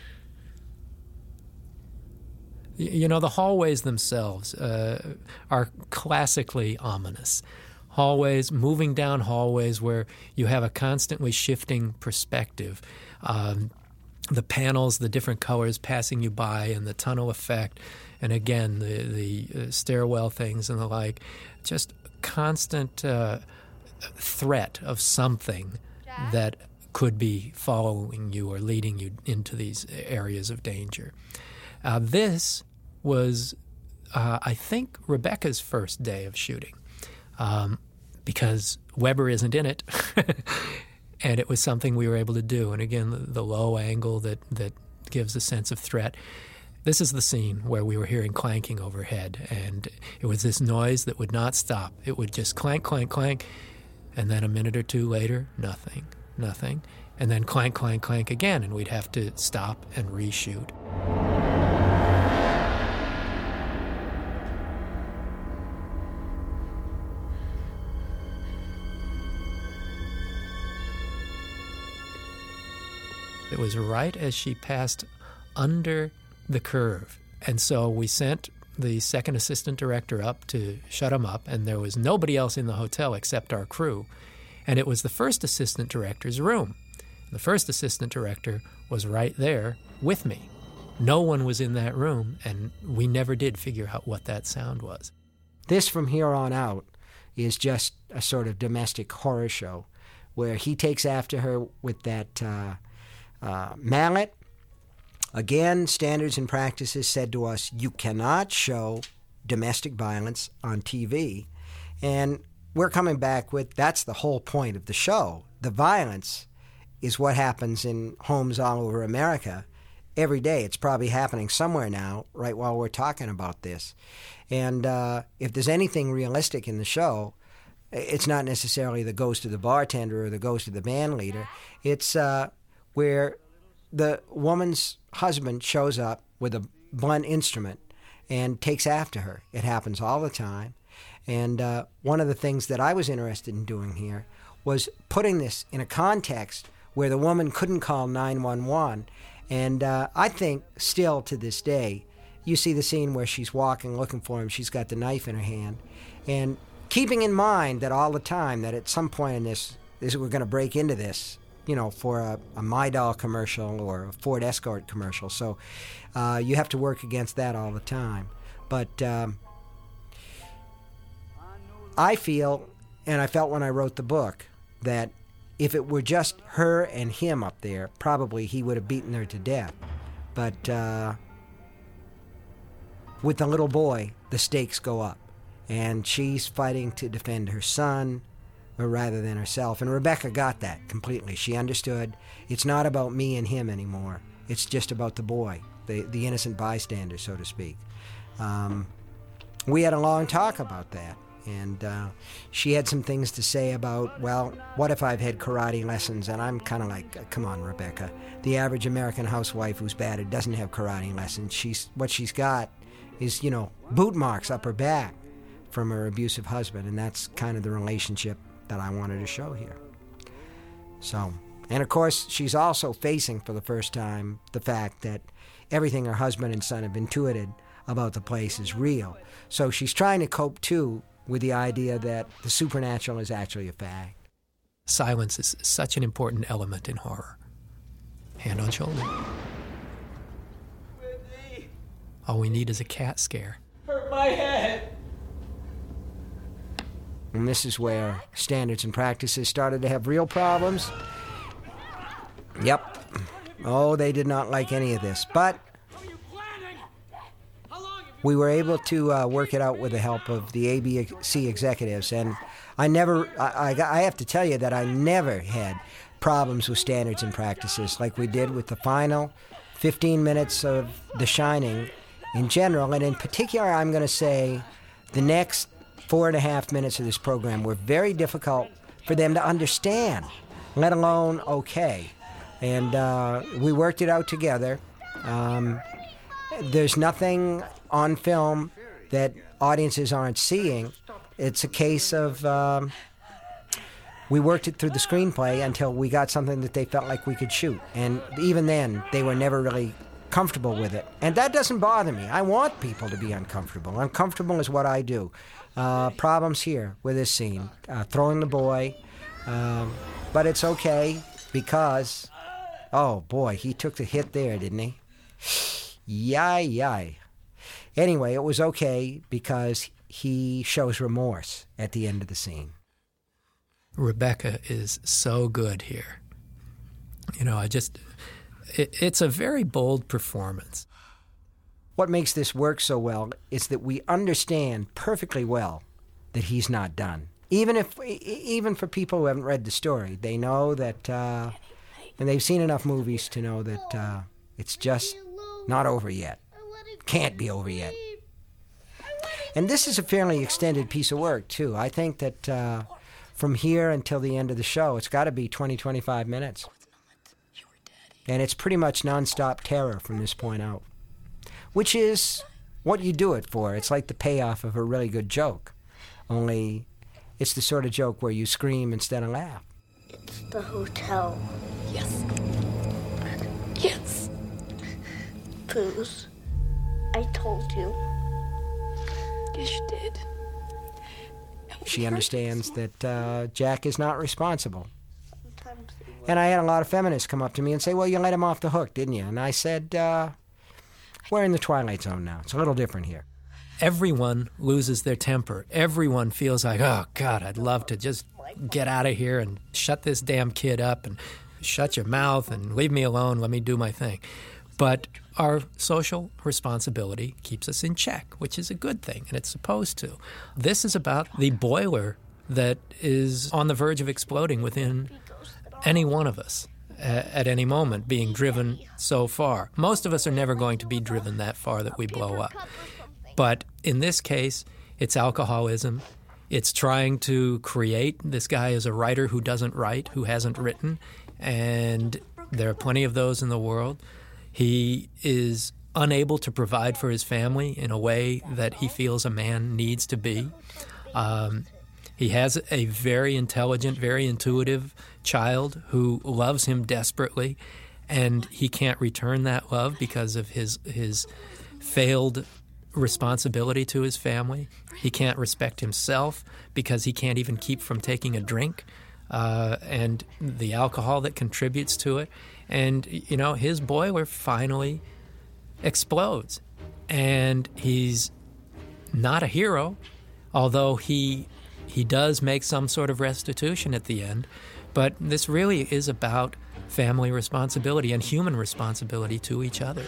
You know, the hallways themselves uh, are classically ominous. Hallways, moving down hallways where you have a constantly shifting perspective. Um, the panels, the different colors passing you by, and the tunnel effect, and again, the, the uh, stairwell things and the like. Just constant uh, threat of something Jack? that could be following you or leading you into these areas of danger. Uh, this was, uh, I think, Rebecca's first day of shooting, um, because Weber isn't in it, and it was something we were able to do. And again, the, the low angle that, that that gives a sense of threat. This is the scene where we were hearing clanking overhead, and it was this noise that would not stop. It would just clank, clank, clank, and then a minute or two later, nothing, nothing, and then clank, clank, clank again, and we'd have to stop and reshoot. It was right as she passed under the curve. And so we sent the second assistant director up to shut him up, and there was nobody else in the hotel except our crew. And it was the first assistant director's room. The first assistant director was right there with me. No one was in that room, and we never did figure out what that sound was. This, from here on out, is just a sort of domestic horror show where he takes after her with that uh, uh, mallet. Again, Standards and Practices said to us, you cannot show domestic violence on T V. And we're coming back with, that's the whole point of the show. The violence is what happens in homes all over America every day. It's probably happening somewhere now, right while we're talking about this. And uh, if there's anything realistic in the show, it's not necessarily the ghost of the bartender or the ghost of the band leader. It's uh, where the woman's husband shows up with a blunt instrument and takes after her. It happens all the time. And uh, one of the things that I was interested in doing here was putting this in a context where the woman couldn't call nine one one. And uh, I think still to this day, you see the scene where she's walking, looking for him. She's got the knife in her hand. And keeping in mind that all the time that at some point in this, this we're going to break into this, you know, for a, a Midol commercial or a Ford Escort commercial. So uh, you have to work against that all the time. But um, I feel, and I felt when I wrote the book, that if it were just her and him up there, probably he would have beaten her to death. But uh, with the little boy, the stakes go up. And she's fighting to defend her son rather than herself. And Rebecca got that completely. She understood it's not about me and him anymore. It's just about the boy, the, the innocent bystander, so to speak. Um, we had a long talk about that. And uh, she had some things to say about, well, what if I've had karate lessons? And I'm kind of like, come on, Rebecca. The average American housewife who's battered doesn't have karate lessons. She's what she's got is, you know, boot marks up her back from her abusive husband. And that's kind of the relationship that I wanted to show here. So, and of course, she's also facing for the first time the fact that everything her husband and son have intuited about the place is real. So she's trying to cope, too, with the idea that the supernatural is actually a fact. Silence is such an important element in horror. Hand on shoulder. Whitney! All we need is a cat scare. Hurt my head! And this is where Standards and Practices started to have real problems. Yep. Oh, they did not like any of this. But we were able to uh, work it out with the help of the A B C executives. And I never, I, I, I have to tell you that I never had problems with Standards and Practices like we did with the final fifteen minutes of The Shining in general. And in particular, I'm going to say the next four and a half minutes of this program were very difficult for them to understand, let alone okay. And uh, we worked it out together. Um, there's nothing on film that audiences aren't seeing. It's a case of um, we worked it through the screenplay until we got something that they felt like we could shoot. And even then, they were never really comfortable with it. And that doesn't bother me. I want people to be uncomfortable. Uncomfortable is what I do. Uh, problems here with this scene. Uh, throwing the boy. Um, but it's okay because, oh boy, he took the hit there, didn't he? Yai, yai. Anyway, it was okay because he shows remorse at the end of the scene. Rebecca is so good here. You know, I just, it, it's a very bold performance. What makes this work so well is that we understand perfectly well that he's not done. Even if, even for people who haven't read the story, they know that, uh, and they've seen enough movies to know that uh, It's just not over yet. Can't be over yet. And this is a fairly extended piece of work, too. I think that uh, from here until the end of the show, it's got to be twenty, twenty-five minutes. And it's pretty much nonstop terror from this point out, which is what you do it for. It's like the payoff of a really good joke, only it's the sort of joke where you scream instead of laugh. It's the hotel. Yes. Yes. Poos, I told you. Yes, you did. She understands that uh, Jack is not responsible. And I had a lot of feminists come up to me and say, well, you let him off the hook, didn't you? And I said, uh, we're in the Twilight Zone now. It's a little different here. Everyone loses their temper. Everyone feels like, oh, God, I'd love to just get out of here and shut this damn kid up and shut your mouth and leave me alone, let me do my thing. But our social responsibility keeps us in check, which is a good thing, and it's supposed to. This is about the boiler that is on the verge of exploding within any one of us at any moment, being driven so far. Most of us are never going to be driven that far that we blow up. But in this case, it's alcoholism. It's trying to create. This guy is a writer who doesn't write, who hasn't written, and there are plenty of those in the world. He is unable to provide for his family in a way that he feels a man needs to be. Um, he has a very intelligent, very intuitive child who loves him desperately, and he can't return that love because of his his failed responsibility to his family. He can't respect himself because he can't even keep from taking a drink, uh, and the alcohol that contributes to it. And, you know, his boiler finally explodes. And he's not a hero, although he he does make some sort of restitution at the end. But this really is about family responsibility and human responsibility to each other.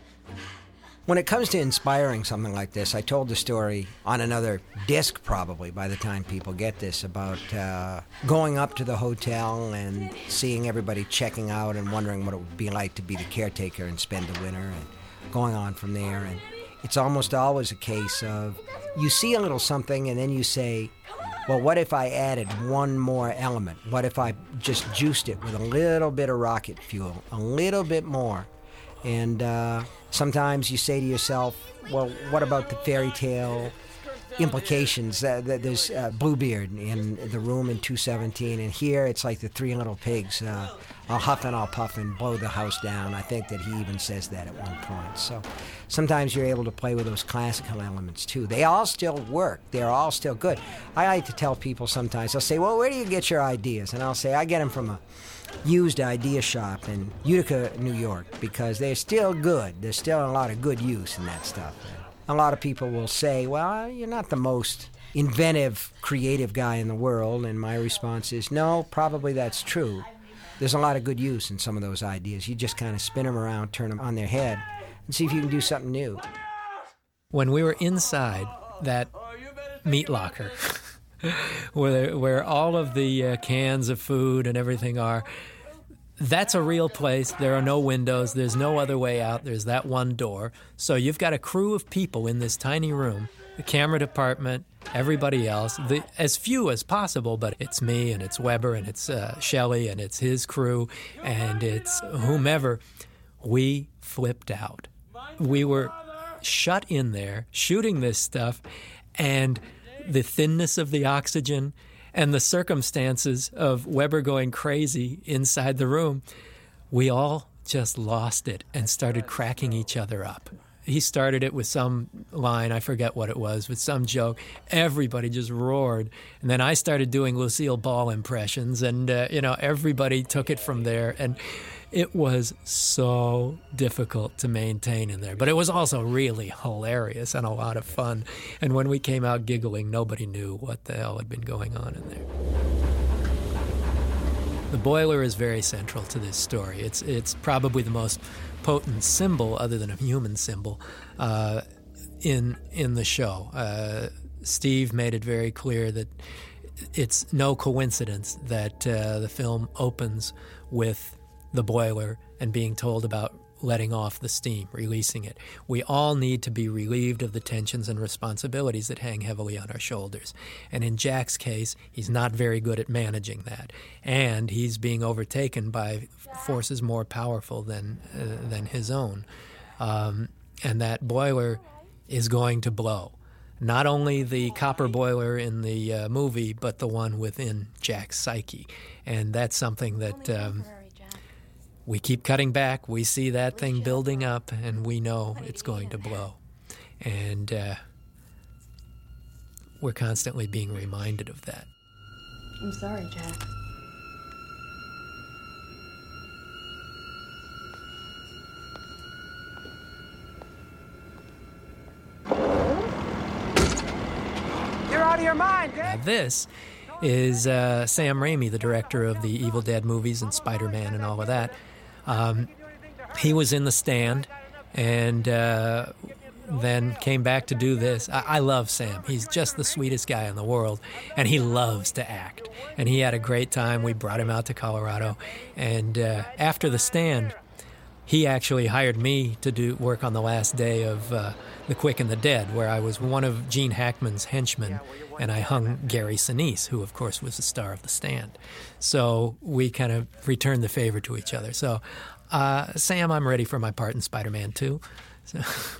When it comes to inspiring something like this, I told the story on another disc probably by the time people get this about uh, going up to the hotel and seeing everybody checking out and wondering what it would be like to be the caretaker and spend the winter and going on from there. And it's almost always a case of you see a little something and then you say, well, what if I added one more element? What if I just juiced it with a little bit of rocket fuel, a little bit more? And uh, sometimes you say to yourself, well, what about the fairy tale implications? Uh, there's uh, Bluebeard in the room in two seventeen, and here it's like the Three Little Pigs. Uh, I'll huff and I'll puff and blow the house down. I think that he even says that at one point. So sometimes you're able to play with those classical elements, too. They all still work. They're all still good. I like to tell people sometimes, they'll say, well, where do you get your ideas? And I'll say, I get them from a used idea shop in Utica, New York, because they're still good. There's still a lot of good use in that stuff. A lot of people will say, well, you're not the most inventive, creative guy in the world, and my response is, no, probably that's true. There's a lot of good use in some of those ideas. You just kind of spin them around, turn them on their head, and see if you can do something new. When we were inside that meat locker, where where all of the uh, cans of food and everything are, that's a real place. There are no windows. There's no other way out. There's that one door. So you've got a crew of people in this tiny room, the camera department, everybody else, the, as few as possible, but it's me and it's Weber and it's uh, Shelley and it's his crew and it's whomever. We flipped out. We were shut in there shooting this stuff, and the thinness of the oxygen and the circumstances of Weber going crazy inside the room, we all just lost it and started cracking each other up. He started it with some line, I forget what it was, with some joke. Everybody just roared. And then I started doing Lucille Ball impressions, and, uh, you know, everybody took it from there. And it was so difficult to maintain in there. But it was also really hilarious and a lot of fun. And when we came out giggling, nobody knew what the hell had been going on in there. The boiler is very central to this story. It's it's probably the most potent symbol, other than a human symbol, uh, in in the show. Uh, Steve made it very clear that it's no coincidence that uh, the film opens with the boiler and being told about letting off the steam, releasing it. We all need to be relieved of the tensions and responsibilities that hang heavily on our shoulders. And in Jack's case, he's not very good at managing that. And he's being overtaken by forces more powerful than, uh, than his own. Um, and that boiler is going to blow. Not only the copper boiler in the uh, movie, but the one within Jack's psyche. And that's something that um, we keep cutting back. We see that thing building up, and we know it's going to blow. And uh, we're constantly being reminded of that. I'm sorry, Jack. You're out of your mind, Dad. Now this is uh, Sam Raimi, the director of the Evil Dead movies and Spider-Man and all of that. Um, he was in The Stand and uh, then came back to do this. I-, I love Sam. He's just the sweetest guy in the world, and he loves to act. And he had a great time. We brought him out to Colorado. And uh, after The Stand, he actually hired me to do work on the last day of uh, The Quick and the Dead, where I was one of Gene Hackman's henchmen, and I hung Gary Sinise, who, of course, was the star of The Stand. So we kind of returned the favor to each other. So, uh, Sam, I'm ready for my part in Spider-Man two. So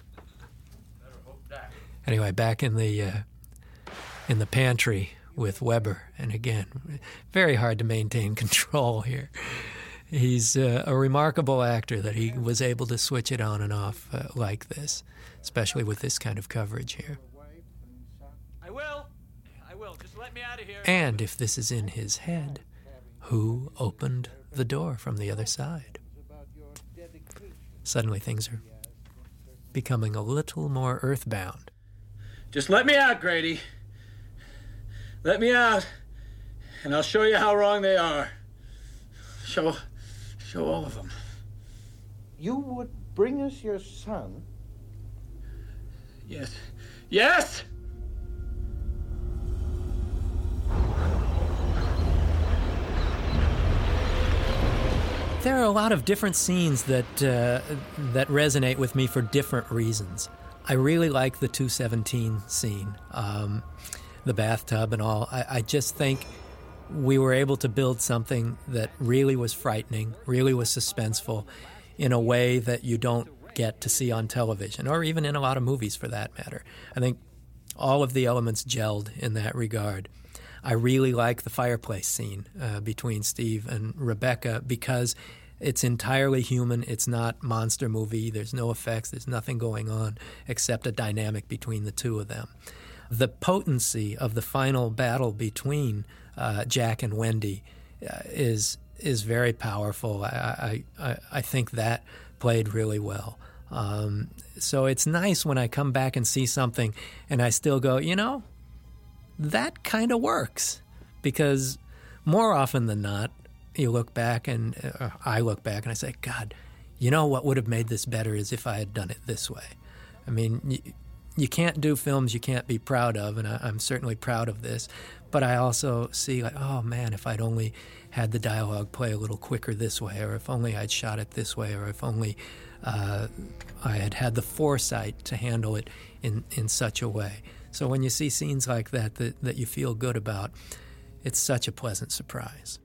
anyway, back in the uh, in the pantry with Weber, and again, very hard to maintain control here. He's uh, a remarkable actor that he was able to switch it on and off uh, like this, especially with this kind of coverage here. I will. I will. Just let me out of here. And if this is in his head, who opened the door from the other side? Suddenly things are becoming a little more earthbound. Just let me out, Grady. Let me out, and I'll show you how wrong they are. Show... Show all of them. You would bring us your son? Yes. Yes! There are a lot of different scenes that uh, that resonate with me for different reasons. I really like the two seventeen scene, um, the bathtub and all. I, I just think we were able to build something that really was frightening, really was suspenseful, in a way that you don't get to see on television, or even in a lot of movies for that matter. I think all of the elements gelled in that regard. I really like the fireplace scene uh, between Steve and Rebecca because it's entirely human. It's not monster movie. There's no effects. There's nothing going on except a dynamic between the two of them. The potency of the final battle between uh, Jack and Wendy uh, is is very powerful. I, I I think that played really well. Um, so it's nice when I come back and see something and I still go, you know, that kind of works. Because more often than not, you look back and uh, I look back and I say, God, you know what would have made this better is if I had done it this way. I mean, you, you can't do films you can't be proud of, and I, I'm certainly proud of this. But I also see, like, oh, man, if I'd only had the dialogue play a little quicker this way, or if only I'd shot it this way, or if only uh, I had had the foresight to handle it in, in such a way. So when you see scenes like that, that that you feel good about, it's such a pleasant surprise.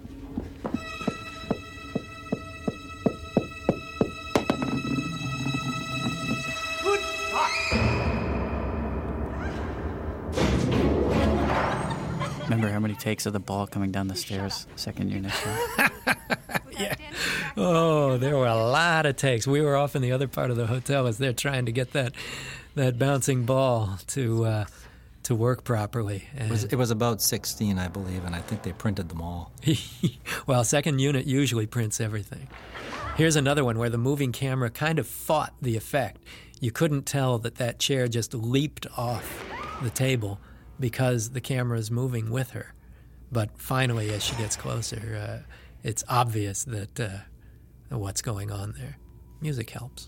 Remember how many takes of the ball coming down the stairs, second unit show? Yeah. Oh, there were a lot of takes. We were off in the other part of the hotel as they're trying to get that that bouncing ball to uh, to work properly. And it, was, it was about sixteen, I believe, and I think they printed them all. Well, second unit usually prints everything. Here's another one where the moving camera kind of fought the effect. You couldn't tell that that chair just leaped off the table because the camera is moving with her. But finally, as she gets closer, uh, it's obvious that uh, what's going on there. Music helps.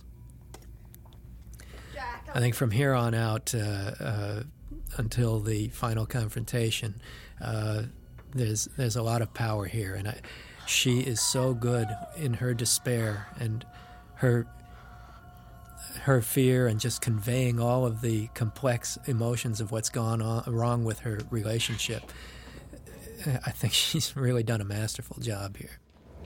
I think from here on out uh, uh, until the final confrontation, uh, there's there's a lot of power here, and I, she is so good in her despair and her her fear and just conveying all of the complex emotions of what's gone on wrong with her relationship. I think she's really done a masterful job here.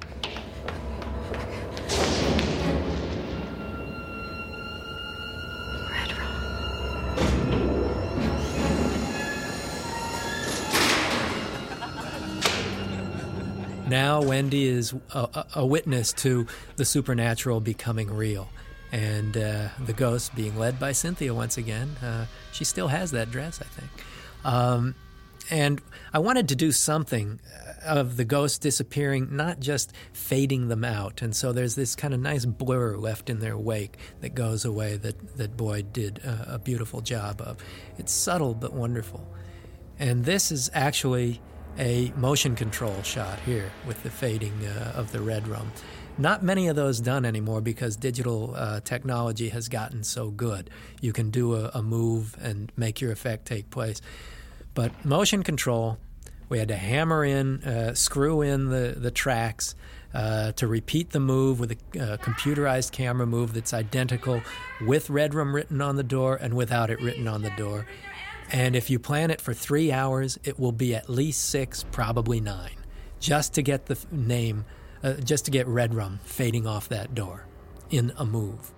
Now Wendy is a, a witness to the supernatural becoming real, and uh, the ghost being led by Cynthia once again. Uh, she still has that dress, I think. Um, and I wanted to do something of the ghosts disappearing, not just fading them out. And so there's this kind of nice blur left in their wake that goes away that, that Boyd did a, a beautiful job of. It's subtle but wonderful. And this is actually a motion control shot here with the fading uh, of the red room. Not many of those done anymore because digital uh, technology has gotten so good. You can do a, a move and make your effect take place. But motion control, we had to hammer in, uh, screw in the, the tracks uh, to repeat the move with a uh, computerized camera move that's identical with red room written on the door and without it written on the door. And if you plan it for three hours, it will be at least six, probably nine, just to get the f- name, uh, just to get red rum fading off that door in a move.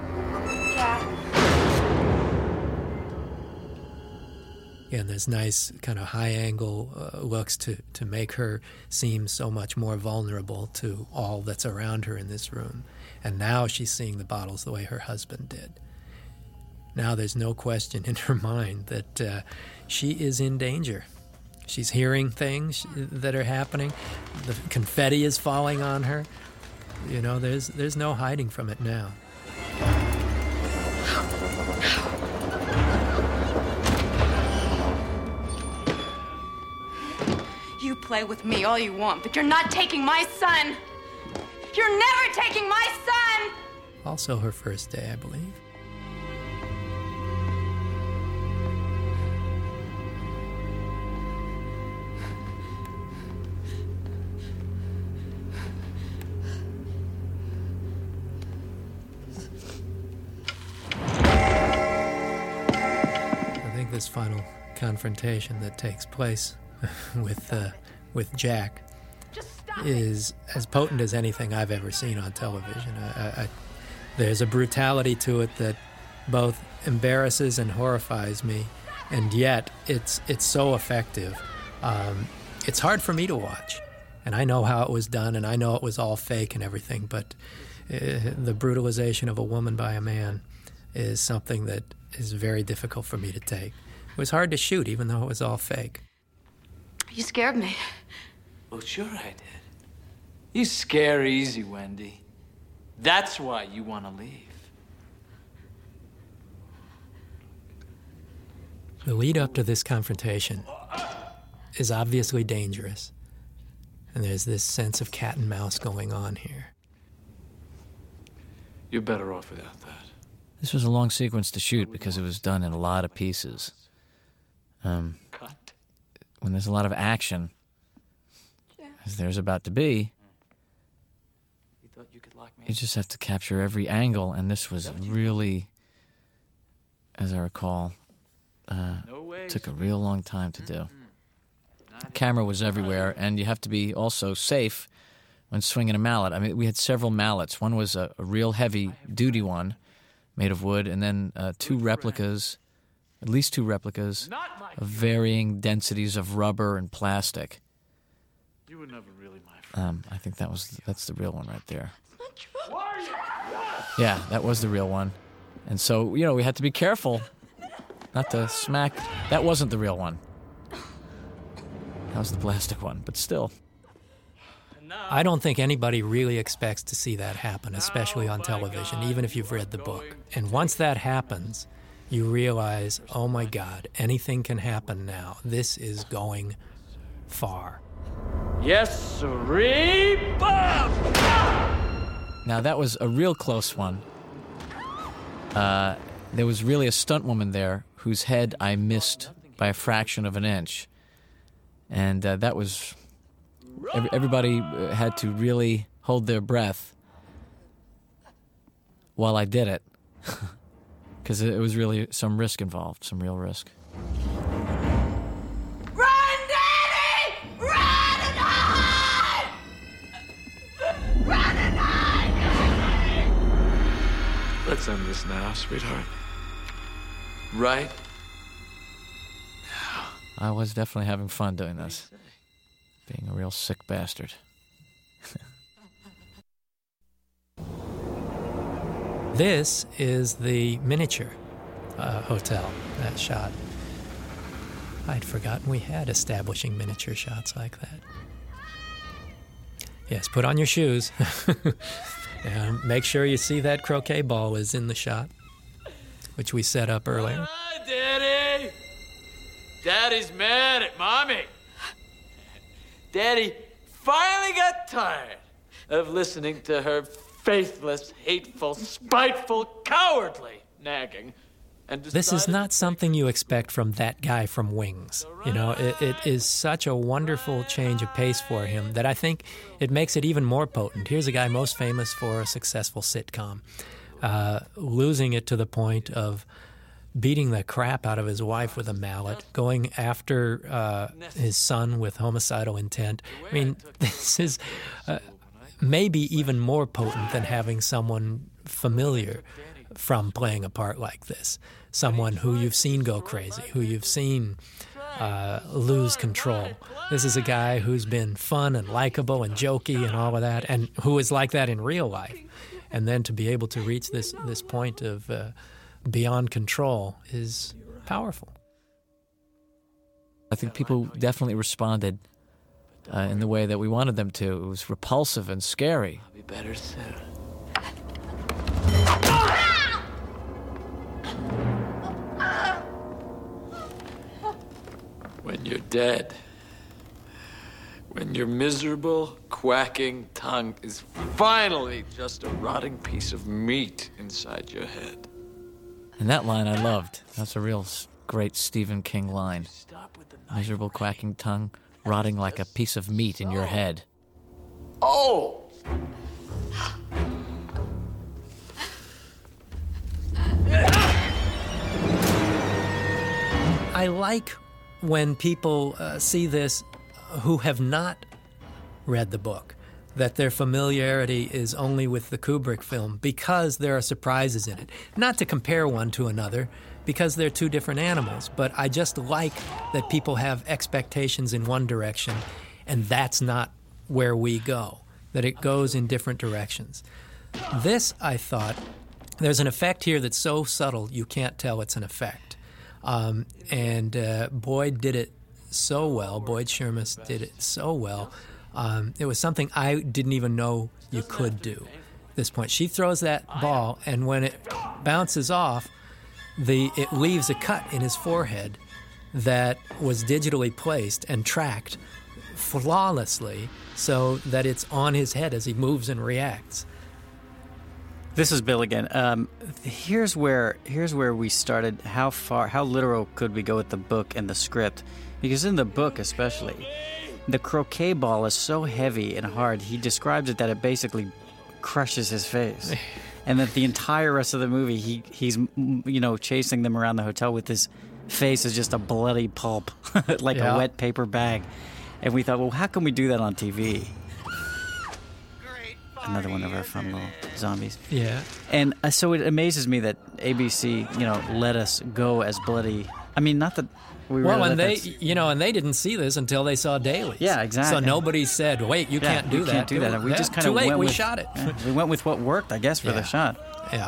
And there's nice kind of high angle uh, looks to, to make her seem so much more vulnerable to all that's around her in this room. And now she's seeing the bottles the way her husband did. Now there's no question in her mind that uh, she is in danger. She's hearing things that are happening. The confetti is falling on her. You know, there's there's no hiding from it now. You play with me all you want, but you're not taking my son. You're never taking my son! Also her first day, I believe. This final confrontation that takes place with uh, with Jack is as potent as anything I've ever seen on television. I, I, there's a brutality to it that both embarrasses and horrifies me, and yet it's it's so effective. Um, it's hard for me to watch, and I know how it was done, and I know it was all fake and everything, but uh, the brutalization of a woman by a man is something that is very difficult for me to take. It was hard to shoot, even though it was all fake. You scared me. Well, sure I did. You scare easy, Wendy. That's why you want to leave. The lead up to this confrontation is obviously dangerous. And there's this sense of cat and mouse going on here. You're better off without that. This was a long sequence to shoot because it was done in a lot of pieces. Um, when there's a lot of action, as there's about to be, you just have to capture every angle, and this was really, as I recall, uh, took a real long time to do. The camera was everywhere, and you have to be also safe when swinging a mallet. I mean, we had several mallets. One was a, a real heavy-duty one, made of wood, and then uh, two replicas, at least two replicas, of varying densities of rubber and plastic. You were never really my friend. Um, I think that was that's the real one right there. Yeah, that was the real one. And so, you know, we had to be careful not to smack. That wasn't the real one. That was the plastic one, but still. I don't think anybody really expects to see that happen, especially on television, even if you've read the book. And once that happens, you realize, oh my God, anything can happen now. This is going far. Yes, sirree, Bob! Now, that was a real close one. Uh, there was really a stunt woman there whose head I missed by a fraction of an inch. And uh, that was... Every, everybody had to really hold their breath while I did it, because it was really some risk involved, some real risk. Run, Daddy! Run and hide! Run and hide! Let's end this now, sweetheart. Right? I was definitely having fun doing this. Being a real sick bastard. This is the miniature uh, hotel, that shot. I'd forgotten we had establishing miniature shots like that. Yes, put on your shoes. And make sure you see that croquet ball is in the shot, which we set up earlier. Hi, Daddy! Daddy's mad at Mommy. Daddy finally got tired of listening to her faithless, hateful, spiteful, cowardly nagging. And this is not something you expect from that guy from Wings. You know, it, it is such a wonderful change of pace for him that I think it makes it even more potent. Here's a guy most famous for a successful sitcom, uh, losing it to the point of beating the crap out of his wife with a mallet, going after uh, his son with homicidal intent. I mean, this is uh, maybe even more potent than having someone familiar from playing a part like this. Someone who you've seen go crazy, who you've seen uh, lose control. This is a guy who's been fun and likable and jokey and all of that, and who is like that in real life. And then to be able to reach this, this point of uh, beyond control is powerful. I think people definitely responded uh, in the way that we wanted them to. It was repulsive and scary. I'll be better soon. When you're dead, when your miserable, quacking tongue is finally just a rotting piece of meat inside your head. And that line I loved. That's a real great Stephen King line. Miserable quacking tongue, rotting like a piece of meat in your head. Oh! I like when people uh, see this who have not read the book, that their familiarity is only with the Kubrick film because there are surprises in it. Not to compare one to another, because they're two different animals, but I just like that people have expectations in one direction, and that's not where we go, that it goes in different directions. This, I thought, there's an effect here that's so subtle you can't tell it's an effect. Um, and uh, Boyd did it so well. Boyd Shermis did it so well. Um, it was something I didn't even know you could do at this point. She throws that ball, and when it bounces off, the it leaves a cut in his forehead that was digitally placed and tracked flawlessly so that it's on his head as he moves and reacts. This is Bill again. Um, here's where here's where we started. How far, how literal could we go with the book and the script? Because in the book, especially, the croquet ball is so heavy and hard. He describes it that it basically crushes his face, and that the entire rest of the movie, he he's you know chasing them around the hotel with his face is just a bloody pulp, like yeah. a wet paper bag. And we thought, well, how can we do that on T V? Another one of our fun little zombies. Yeah. And uh, so it amazes me that A B C, you know, let us go as bloody. I mean, not that we well, really and let they, that... you know, and they didn't see this until they saw dailies. Yeah, exactly. So nobody said, "Wait, you yeah, can't do you that." Can't do that. And we yeah, just kind too of late. went We with, shot it. Yeah, we went with what worked, I guess, for yeah. the shot. Yeah.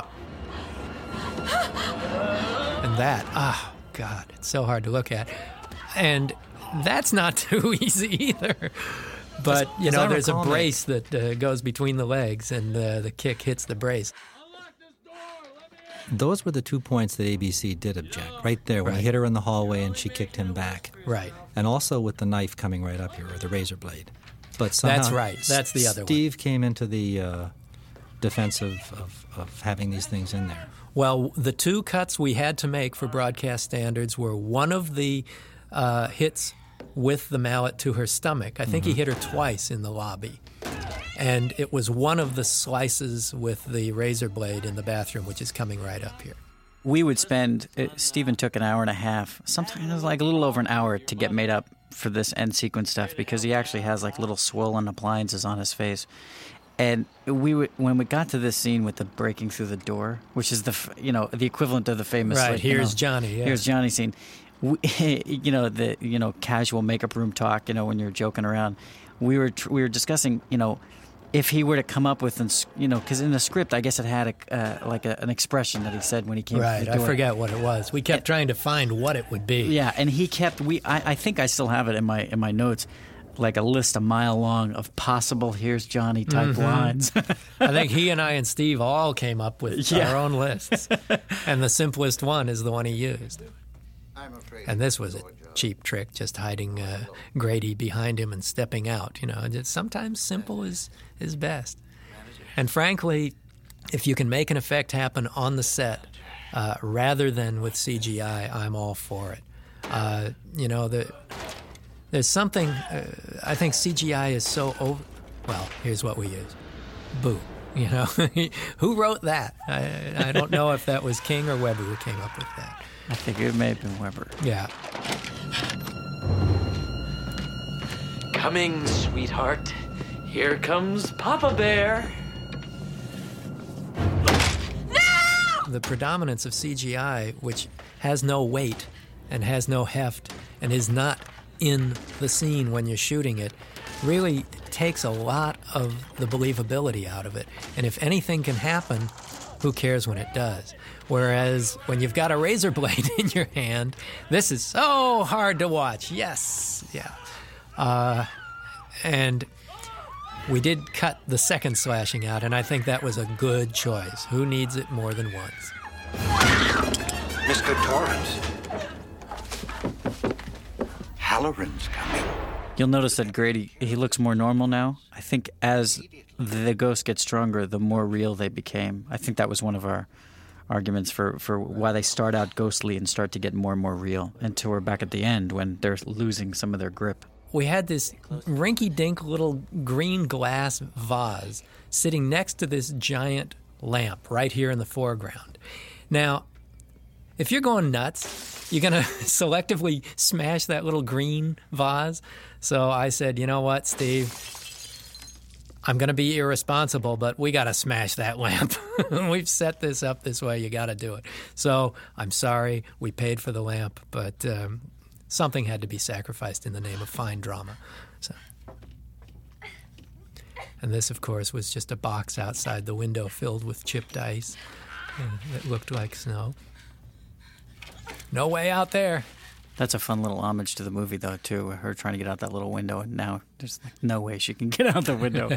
And that, oh God, it's so hard to look at, and that's not too easy either. But, you know, there's a brace that uh, goes between the legs, and uh, the kick hits the brace. Those were the two points that A B C did object, right there, when right. he hit her in the hallway and she kicked him back. Right. And also with the knife coming right up here, or the razor blade. But somehow That's right. That's the other Steve one. Steve one. came into the uh, defense of, of, of having these things in there. Well, the two cuts we had to make for broadcast standards were one of the uh, hits with the mallet to her stomach. I think mm-hmm. he hit her twice in the lobby. And it was one of the slices with the razor blade in the bathroom, which is coming right up here. We would spend, uh, Stephen took an hour and a half, sometimes it was like a little over an hour to get made up for this end sequence stuff because he actually has like little swollen appliances on his face. And we would, when we got to this scene with the breaking through the door, which is the, you know, the equivalent of the famous, right, like, here's you know, Johnny, yeah. Here's Johnny scene. We, you know, the, you know, casual makeup room talk, you know, when you're joking around. We were, we were discussing, you know, if he were to come up with, you know, because in the script, I guess it had a, uh, like a, an expression that he said when he came right, to the door. I forget what it was. We kept and, trying to find what it would be. Yeah, and he kept, we. I, I think I still have it in my in my notes, like a list a mile long of possible "here's Johnny" type mm-hmm. lines. I think he and I and Steve all came up with yeah. our own lists, and the simplest one is the one he used. I'm afraid and this was a cheap trick, just hiding uh, Grady behind him and stepping out. You know, just sometimes simple is is best. And frankly, if you can make an effect happen on the set uh, rather than with C G I, I'm all for it. Uh, you know, the, there's something. Uh, I think C G I is so over. Well, here's what we use. Boo. You know, who wrote that? I, I don't know if that was King or Weber who came up with that. I think it may have been Weber. Yeah. Coming, sweetheart. Here comes Papa Bear. No! The predominance of C G I, which has no weight and has no heft and is not in the scene when you're shooting it, really takes a lot of the believability out of it. And if anything can happen, who cares when it does? Whereas when you've got a razor blade in your hand, this is so hard to watch. Yes, yeah. Uh, and we did cut the second slashing out, and I think that was a good choice. Who needs it more than once? Mister Torrance. Halloran's coming. You'll notice that Grady, he looks more normal now. I think as the ghosts get stronger, the more real they became. I think that was one of our arguments for, for why they start out ghostly and start to get more and more real until we're back at the end when they're losing some of their grip. We had this rinky-dink little green glass vase sitting next to this giant lamp right here in the foreground. Now, if you're going nuts, you're going to selectively smash that little green vase. So I said, you know what, Steve? I'm going to be irresponsible, but we got to smash that lamp. We've set this up this way. You got to do it. So I'm sorry. We paid for the lamp, but um, something had to be sacrificed in the name of fine drama. So, and this, of course, was just a box outside the window filled with chipped ice that looked like snow. No way out there. That's a fun little homage to the movie, though, too. Her trying to get out that little window, and now there's like no way she can get out the window.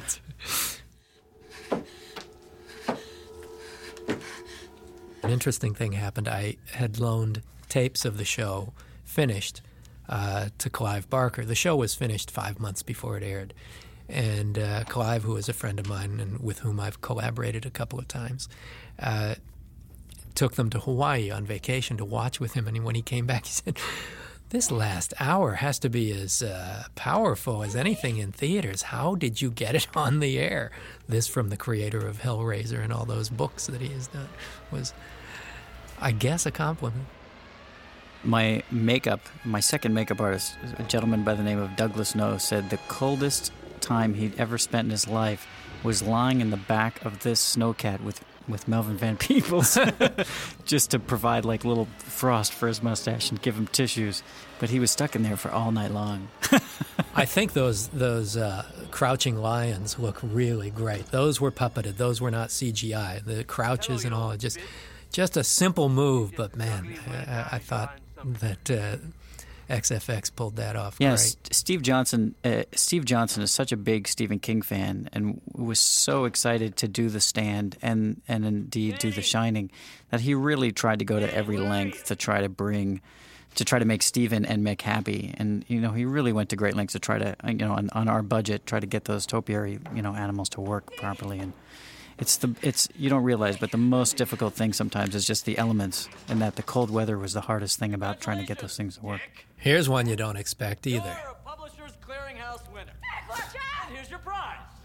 An interesting thing happened. I had loaned tapes of the show, finished, uh, to Clive Barker. The show was finished five months before it aired. And uh, Clive, who is a friend of mine and with whom I've collaborated a couple of times, uh, took them to Hawaii on vacation to watch with him. And when he came back, he said, this last hour has to be as uh, powerful as anything in theaters. How did you get it on the air? This from the creator of Hellraiser and all those books that he has done was, I guess, a compliment. My makeup, my second makeup artist, a gentleman by the name of Douglas No, said the coldest time he'd ever spent in his life was lying in the back of this snowcat with with Melvin Van Peebles just to provide like little frost for his mustache and give him tissues. But he was stuck in there for all night long. I think those those uh, crouching lions look really great. Those were puppeted. Those were not C G I. The crouches and all, just just a simple move. But man, I, I thought that uh, X F X pulled that off. Yes, great. Steve Johnson. Uh, Steve Johnson is such a big Stephen King fan, and was so excited to do The Stand and and indeed do The Shining, that he really tried to go to every length to try to bring, to try to make Stephen and Mick happy. And you know, he really went to great lengths to try to, you know, on, on our budget, try to get those topiary, you know, animals to work properly. And it's the it's you don't realize, but the most difficult thing sometimes is just the elements, and that the cold weather was the hardest thing about trying to get those things to work. Here's one you don't expect either. You're a Publishers Clearinghouse winner. And here's your prize. No!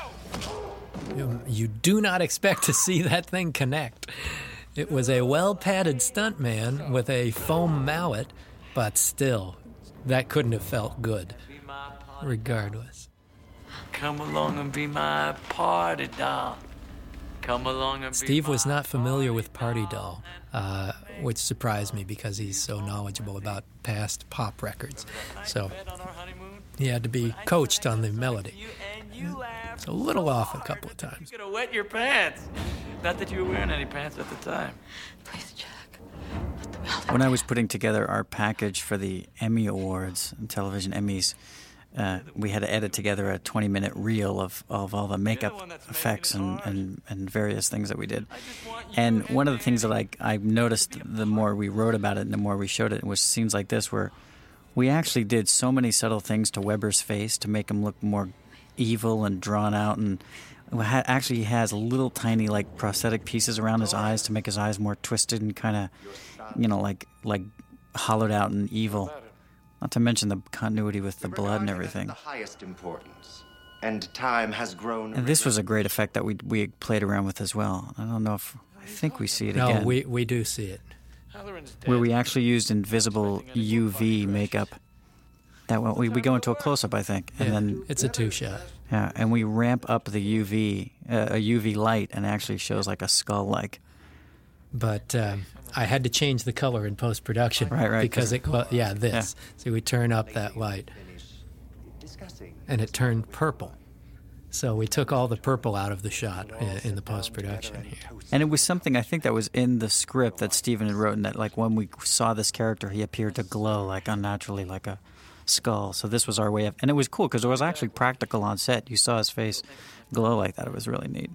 You, you do not expect to see that thing connect. It was a well-padded stuntman with a foam mallet, but still, that couldn't have felt good, regardless. Come along and be my party doll. Come along and Steve be was not familiar with Party Doll, uh, which surprised me because he's so knowledgeable about past pop records. So he had to be coached on the melody. It's a little off a couple of times. You're gonna wet your pants. Not that you were wearing any pants at the time. Please, Jack. When I was putting together our package for the Emmy Awards, television Emmys, uh, we had to edit together a twenty-minute reel of, of all the makeup effects and, and, and various things that we did. And one of the things that I, I noticed the more we wrote about it and the more we showed it was scenes like this where we actually did so many subtle things to Weber's face to make him look more evil and drawn out, and actually he has little tiny like prosthetic pieces around his eyes to make his eyes more twisted and kind of, you know, like like hollowed out and evil. Not to mention the continuity with the blood and everything. The highest importance, and time has grown. And this was a great effect that we we played around with as well. I don't know if I think we see it no, again. No, we we do see it. Where we actually used invisible U V makeup. That we we go into a close up, I think, and yeah, then it's a two shot. Yeah, and we ramp up the U V, uh, a U V light, and actually shows like a skull like. But um, I had to change the color in post production, right, right, because it well, yeah this. Yeah. So we turn up that light, and it turned purple. So we took all the purple out of the shot in, in the post production here. And it was something I think that was in the script that Stephen had written, that like when we saw this character, he appeared to glow like unnaturally, like a skull. So this was our way of, and it was cool because it was actually practical on set. You saw his face glow like that. It was really neat.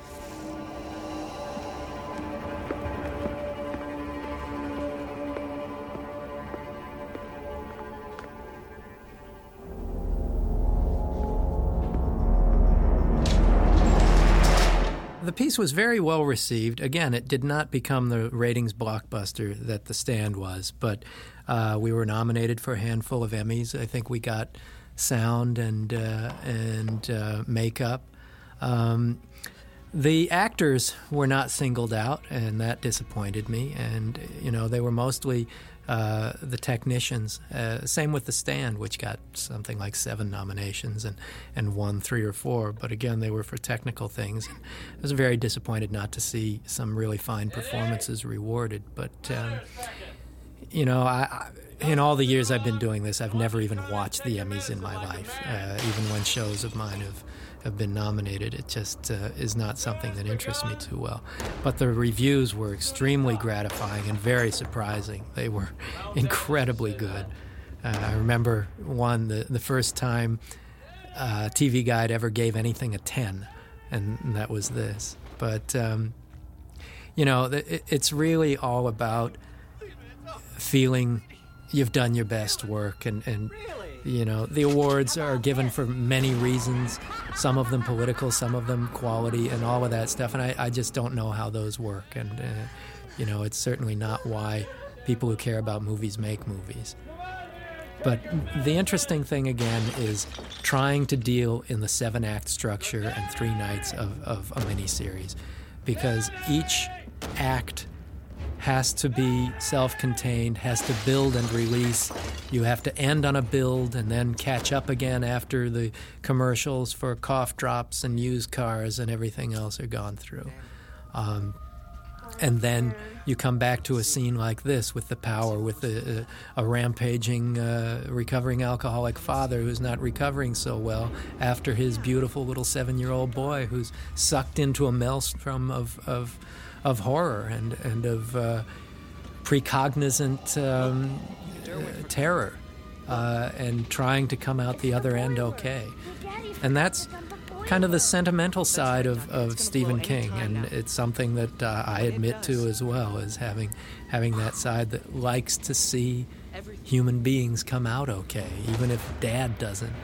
The piece was very well received. Again, it did not become the ratings blockbuster that The Stand was, but uh, we were nominated for a handful of Emmys. I think we got sound and uh, and uh, makeup. Um, the actors were not singled out, and that disappointed me. And you know, they were mostly uh, the technicians. Uh, same with The Stand, which got something like seven nominations and, and won three or four. But again, they were for technical things. And I was very disappointed not to see some really fine performances rewarded. But um, you know, I, I, in all the years I've been doing this, I've never even watched the Emmys in my life. Uh, even when shows of mine have have been nominated, it just uh, is not something that interests me too well. But the reviews were extremely gratifying and very surprising. They were incredibly good. Uh, I remember one, the, the first time uh, T V Guide ever gave anything a ten, and, and that was this. But, um, you know, it, it's really all about feeling you've done your best work, and, and you know, the awards are given for many reasons, some of them political, some of them quality, and all of that stuff. And I, I just don't know how those work. And, uh, you know, it's certainly not why people who care about movies make movies. But the interesting thing, again, is trying to deal in the seven-act structure and three nights of, of a miniseries, because each act has to be self-contained, has to build and release. You have to end on a build and then catch up again after the commercials for cough drops and used cars and everything else are gone through. Um, and then you come back to a scene like this with the power, with a, a, a rampaging, uh, recovering alcoholic father who's not recovering so well after his beautiful little seven-year-old boy who's sucked into a maelstrom of, of of horror and, and of uh, precognizant um, uh, terror uh, and trying to come out the other end okay. And that's kind of the sentimental side of, of Stephen King, and it's something that uh, I admit to as well, as having, having that side that likes to see human beings come out okay, even if Dad doesn't.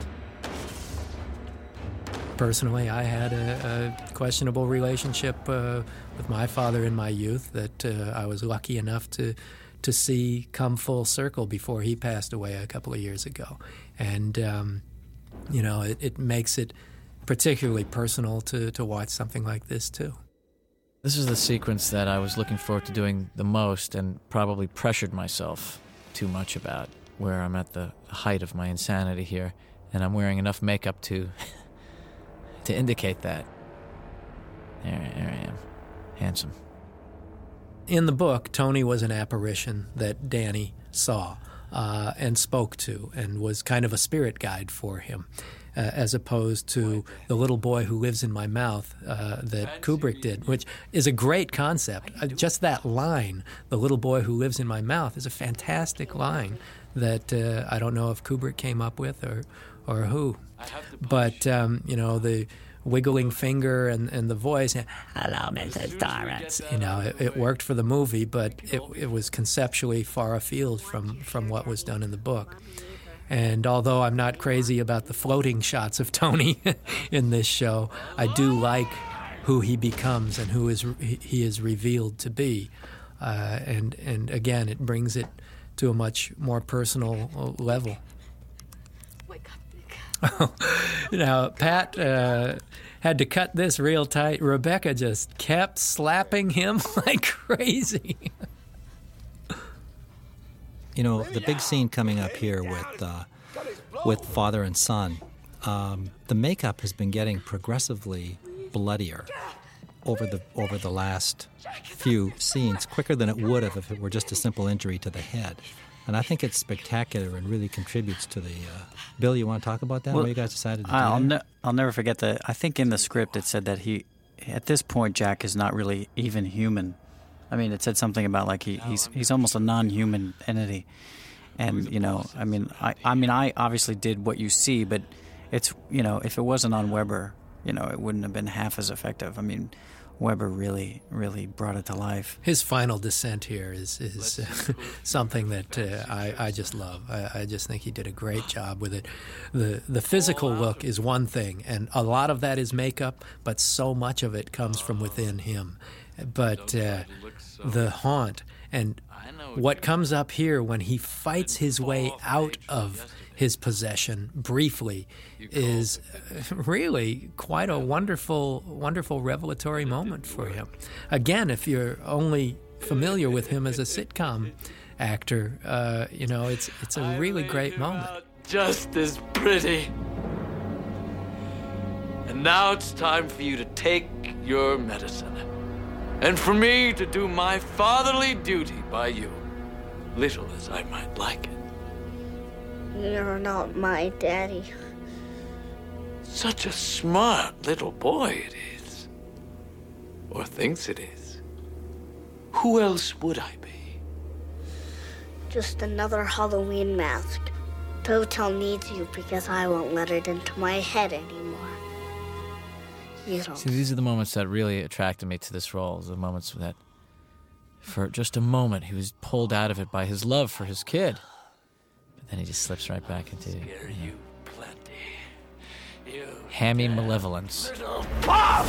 Personally, I had a, a questionable relationship uh, with my father in my youth that uh, I was lucky enough to to see come full circle before he passed away a couple of years ago. And, um, you know, it, it makes it particularly personal to, to watch something like this, too. This is the sequence that I was looking forward to doing the most and probably pressured myself too much about, where I'm at the height of my insanity here, and I'm wearing enough makeup to to indicate that. There, there I am, handsome. In the book, Tony was an apparition that Danny saw uh, and spoke to and was kind of a spirit guide for him, uh, as opposed to the little boy who lives in my mouth uh, that Kubrick did, which is a great concept. Uh, just that line, the little boy who lives in my mouth, is a fantastic line that uh, I don't know if Kubrick came up with or, or who. But, um, you know, the wiggling finger and, and the voice, hello, Missus Torrance. You know, it, it worked for the movie, but it, it was conceptually far afield from, from what was done in the book. And although I'm not crazy about the floating shots of Tony in this show, I do like who he becomes and who is he is revealed to be. Uh, and, and again, it brings it to a much more personal level. Now, Pat uh, had to cut this real tight. Rebecca just kept slapping him like crazy. You know, the big scene coming up here with uh, with father and son, um, the makeup has been getting progressively bloodier over the over the last few scenes, quicker than it would have if it were just a simple injury to the head. And I think it's spectacular and really contributes to the... Uh, Bill, you want to talk about that? Well, what you guys decided to do? I'll, ne- I'll never forget that. I think in the script it said that he, at this point, Jack is not really even human. I mean, it said something about like he, he's he's almost a non-human entity. And, you know, I mean, I, I mean, I obviously did what you see, but it's, you know, if it wasn't on Weber, you know, it wouldn't have been half as effective. I mean, Weber really, really brought it to life. His final descent here is is uh, something that uh, I, I just love. I, I just think he did a great job with it. The the physical look is one thing, and a lot of that is makeup, but so much of it comes from within him. But uh, the haunt and what comes up here when he fights his way out of his possession briefly is really quite a wonderful, wonderful revelatory moment for him. Again, if you're only familiar with him as a sitcom actor, uh, you know, it's it's a really great moment. Just as pretty. And now it's time for you to take your medicine. And for me to do my fatherly duty by you, little as I might like it. You're not my daddy. Such a smart little boy it is. Or thinks it is. Who else would I be? Just another Halloween mask. The hotel needs you because I won't let it into my head anymore. You don't. See, these are the moments that really attracted me to this role, the moments that, for just a moment, he was pulled out of it by his love for his kid. Then he just slips right back into you know, you hammy malevolence. Pop!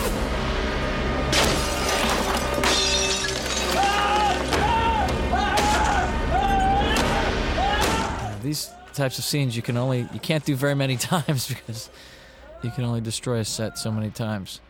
Uh, these types of scenes you can only you can't do very many times because you can only destroy a set so many times.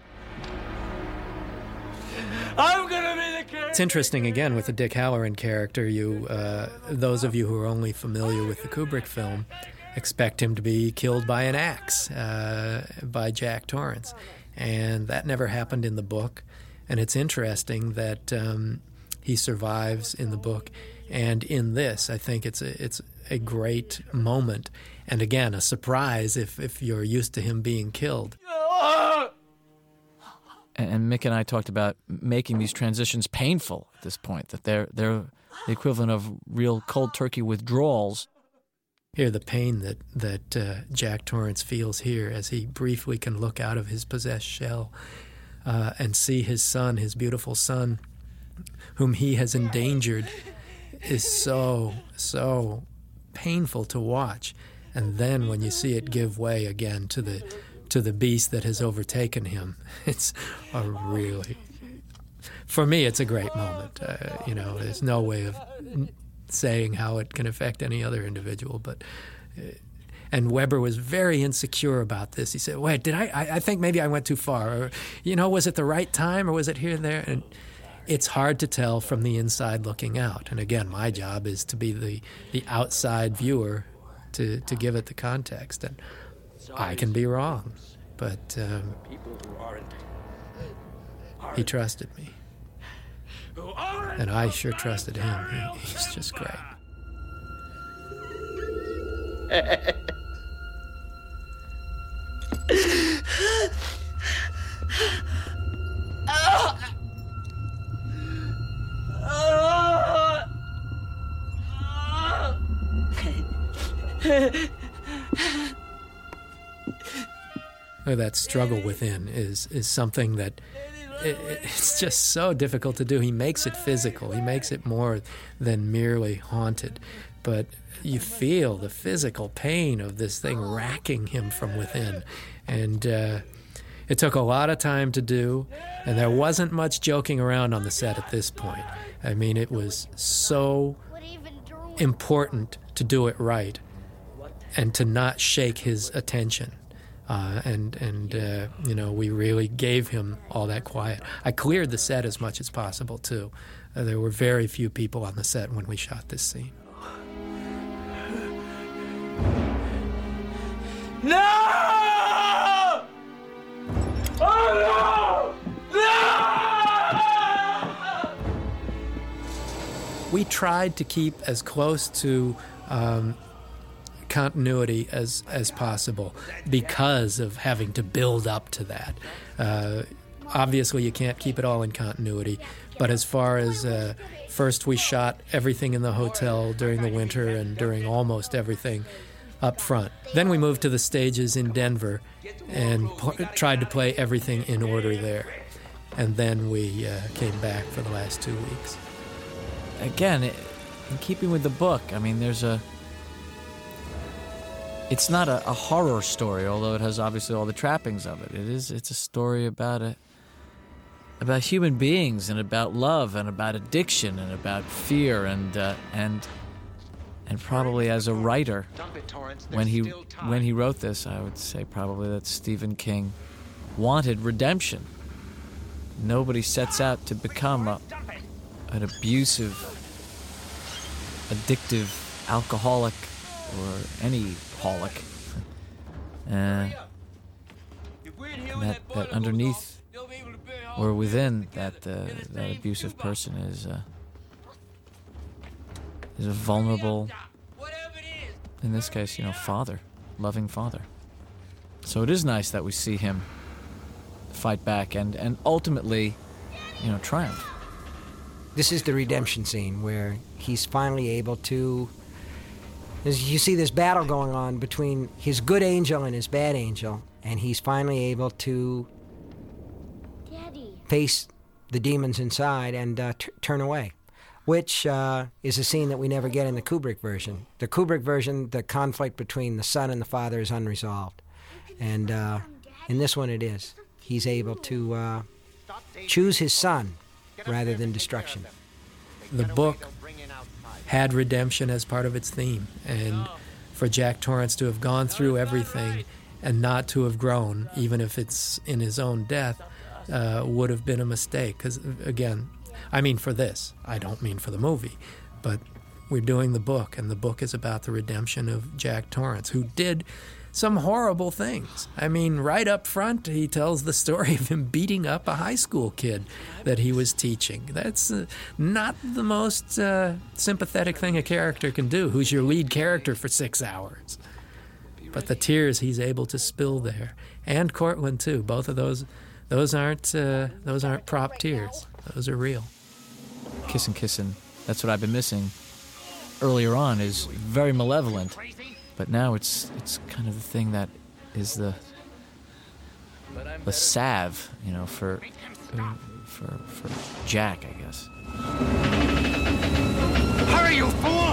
I'm gonna be the king. It's interesting, again, with the Dick Halloran character, you, uh, those of you who are only familiar with the Kubrick film, expect him to be killed by an axe, uh, by Jack Torrance. And that never happened in the book. And it's interesting that um, he survives in the book. And in this, I think it's a, it's a great moment. And again, a surprise if, if you're used to him being killed. And Mick and I talked about making these transitions painful at this point, that they're they're the equivalent of real cold turkey withdrawals. Here, the pain that, that uh, Jack Torrance feels here as he briefly can look out of his possessed shell uh, and see his son, his beautiful son, whom he has endangered, is so, so painful to watch. And then when you see it give way again to the to the beast that has overtaken him, it's a really, for me, it's a great moment. Uh, you know, there's no way of saying how it can affect any other individual, but uh, And Weber was very insecure about this. He said, wait, did I, I, I think maybe I went too far. Or, you know, was it the right time or was it here and there? And it's hard to tell from the inside looking out. And again, my job is to be the, the outside viewer to, to give it the context. And I can be wrong, but um, he trusted me. And I sure trusted him. He, he's just great. That struggle within is is something that it, it's just so difficult to do. He makes it physical. He makes it more than merely haunted. But you feel the physical pain of this thing racking him from within. And uh, it took a lot of time to do, and there wasn't much joking around on the set at this point. I mean, it was so important to do it right and to not shake his attention. Uh, and, and uh, you know, we really gave him all that quiet. I cleared the set as much as possible, too. Uh, there were very few people on the set when we shot this scene. No! Oh, no! No! We tried to keep as close to um, continuity as, as possible because of having to build up to that. Uh, obviously, you can't keep it all in continuity, but as far as uh, first we shot everything in the hotel during the winter and during almost everything up front. Then we moved to the stages in Denver and pl- tried to play everything in order there. And then we uh, came back for the last two weeks. Again, in keeping with the book, I mean, there's a... It's not a, a horror story, although it has obviously all the trappings of it. It is. It's a story about a, about human beings and about love and about addiction and about fear and uh, and and probably as a writer, when he when he wrote this, I would say probably that Stephen King wanted redemption. Nobody sets out to become a, an abusive, addictive alcoholic or any holic. Uh, that, that underneath or within that uh, that abusive person is uh, is a vulnerable, in this case, you know, father, loving father. So it is nice that we see him fight back and, and ultimately, you know, triumph. This is the redemption scene where he's finally able to... As you see this battle going on between his good angel and his bad angel, and he's finally able to Daddy. face the demons inside and uh, t- turn away, which uh, is a scene that we never get in the Kubrick version. The Kubrick version, the conflict between the son and the father is unresolved. And uh, in this one it is. He's able to uh, choose his son rather than destruction. The book had redemption as part of its theme, and for Jack Torrance to have gone through everything and not to have grown, even if it's in his own death, uh, would have been a mistake. Because, again, I mean for this, I don't mean for the movie, but we're doing the book, and the book is about the redemption of Jack Torrance, who did some horrible things. I mean, right up front, he tells the story of him beating up a high school kid that he was teaching. That's uh, not the most uh, sympathetic thing a character can do, who's your lead character for six hours. But the tears he's able to spill there, and Cortland too, both of those, those aren't uh, those aren't prop tears. Those are real. Kissin' Kissin', that's what I've been missing. Earlier on is very malevolent. But now it's it's kind of the thing that is the the salve, you know, for for for Jack, I guess. Hurry, you fool!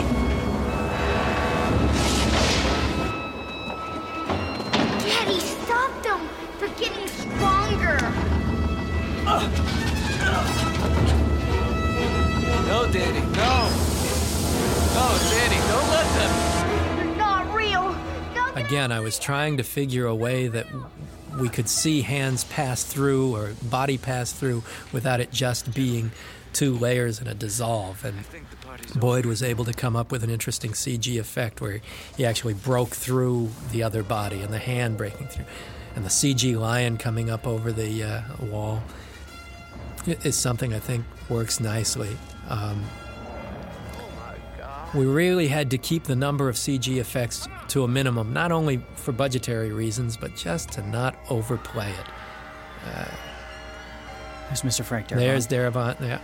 Daddy, stop them! They're getting stronger. No, Danny, no. No, Danny, don't let them. again, I was trying to figure a way that we could see hands pass through or body pass through without it just being two layers and a dissolve. And Boyd was able to come up with an interesting C G effect where he actually broke through the other body and the hand breaking through. And the C G lion coming up over the uh, wall is something I think works nicely. Um, we really had to keep the number of C G effects to a minimum, not only for budgetary reasons, but just to not overplay it. Uh, There's Mister Frank Darabont. There's Darabont, yeah.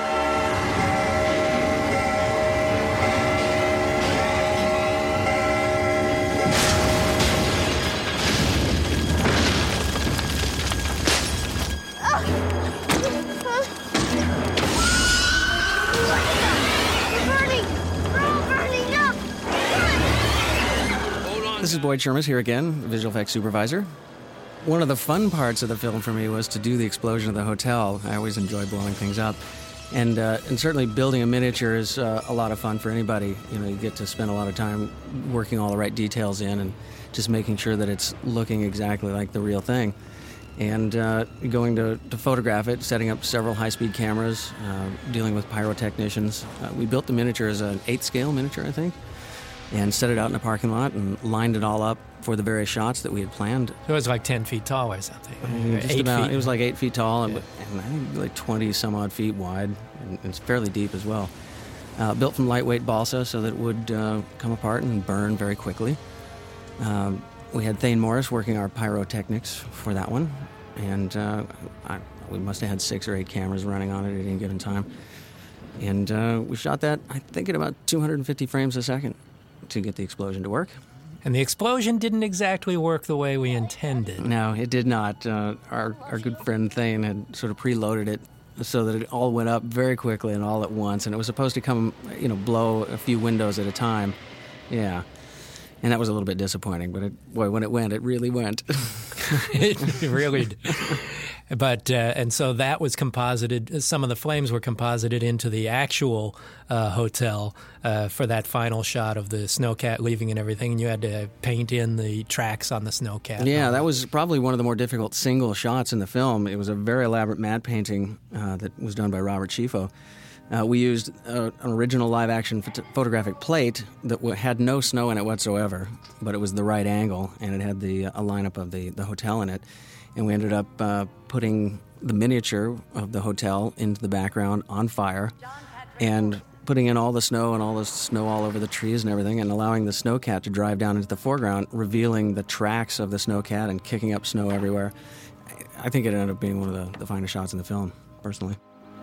This is Boyd Shermis here again, visual effects supervisor. One of the fun parts of the film for me was to do the explosion of the hotel. I always enjoy blowing things up. And uh, and certainly building a miniature is uh, a lot of fun for anybody. You know, you get to spend a lot of time working all the right details in and just making sure that it's looking exactly like the real thing. And uh, going to, to photograph it, setting up several high-speed cameras, uh, dealing with pyrotechnicians. Uh, we built the miniature as an eight-scale miniature, I think, and set it out in a parking lot and lined it all up for the various shots that we had planned. So it was like ten feet tall or something. Uh, just eight about. feet. It was like eight feet tall and, and I think like twenty some odd feet wide, and it's fairly deep as well. Uh, built from lightweight balsa so that it would uh, come apart and burn very quickly. Um, we had Thane Morris working our pyrotechnics for that one, and uh, I, we must have had six or eight cameras running on it at any given time. And uh, we shot that, I think, at about two hundred fifty frames a second to get the explosion to work. And the explosion didn't exactly work the way we intended. No, it did not. Uh, our, our good friend Thane had sort of preloaded it so that it all went up very quickly and all at once, and it was supposed to come, you know, blow a few windows at a time. Yeah. And that was a little bit disappointing, but it, boy, when it went, it really went. It really did. But, uh, and so that was composited, some of the flames were composited into the actual uh, hotel uh, for that final shot of the snowcat leaving and everything, and you had to paint in the tracks on the snowcat. Yeah, that was probably one of the more difficult single shots in the film. It was a very elaborate matte painting uh, that was done by Robert Schifo. Uh, we used uh, an original live-action phot- photographic plate that w- had no snow in it whatsoever, but it was the right angle, and it had the a lineup of the, the hotel in it. And we ended up uh, putting the miniature of the hotel into the background on fire and putting in all the snow and all the snow all over the trees and everything and allowing the snowcat to drive down into the foreground, revealing the tracks of the snowcat and kicking up snow everywhere. I think it ended up being one of the, the finest shots in the film, personally.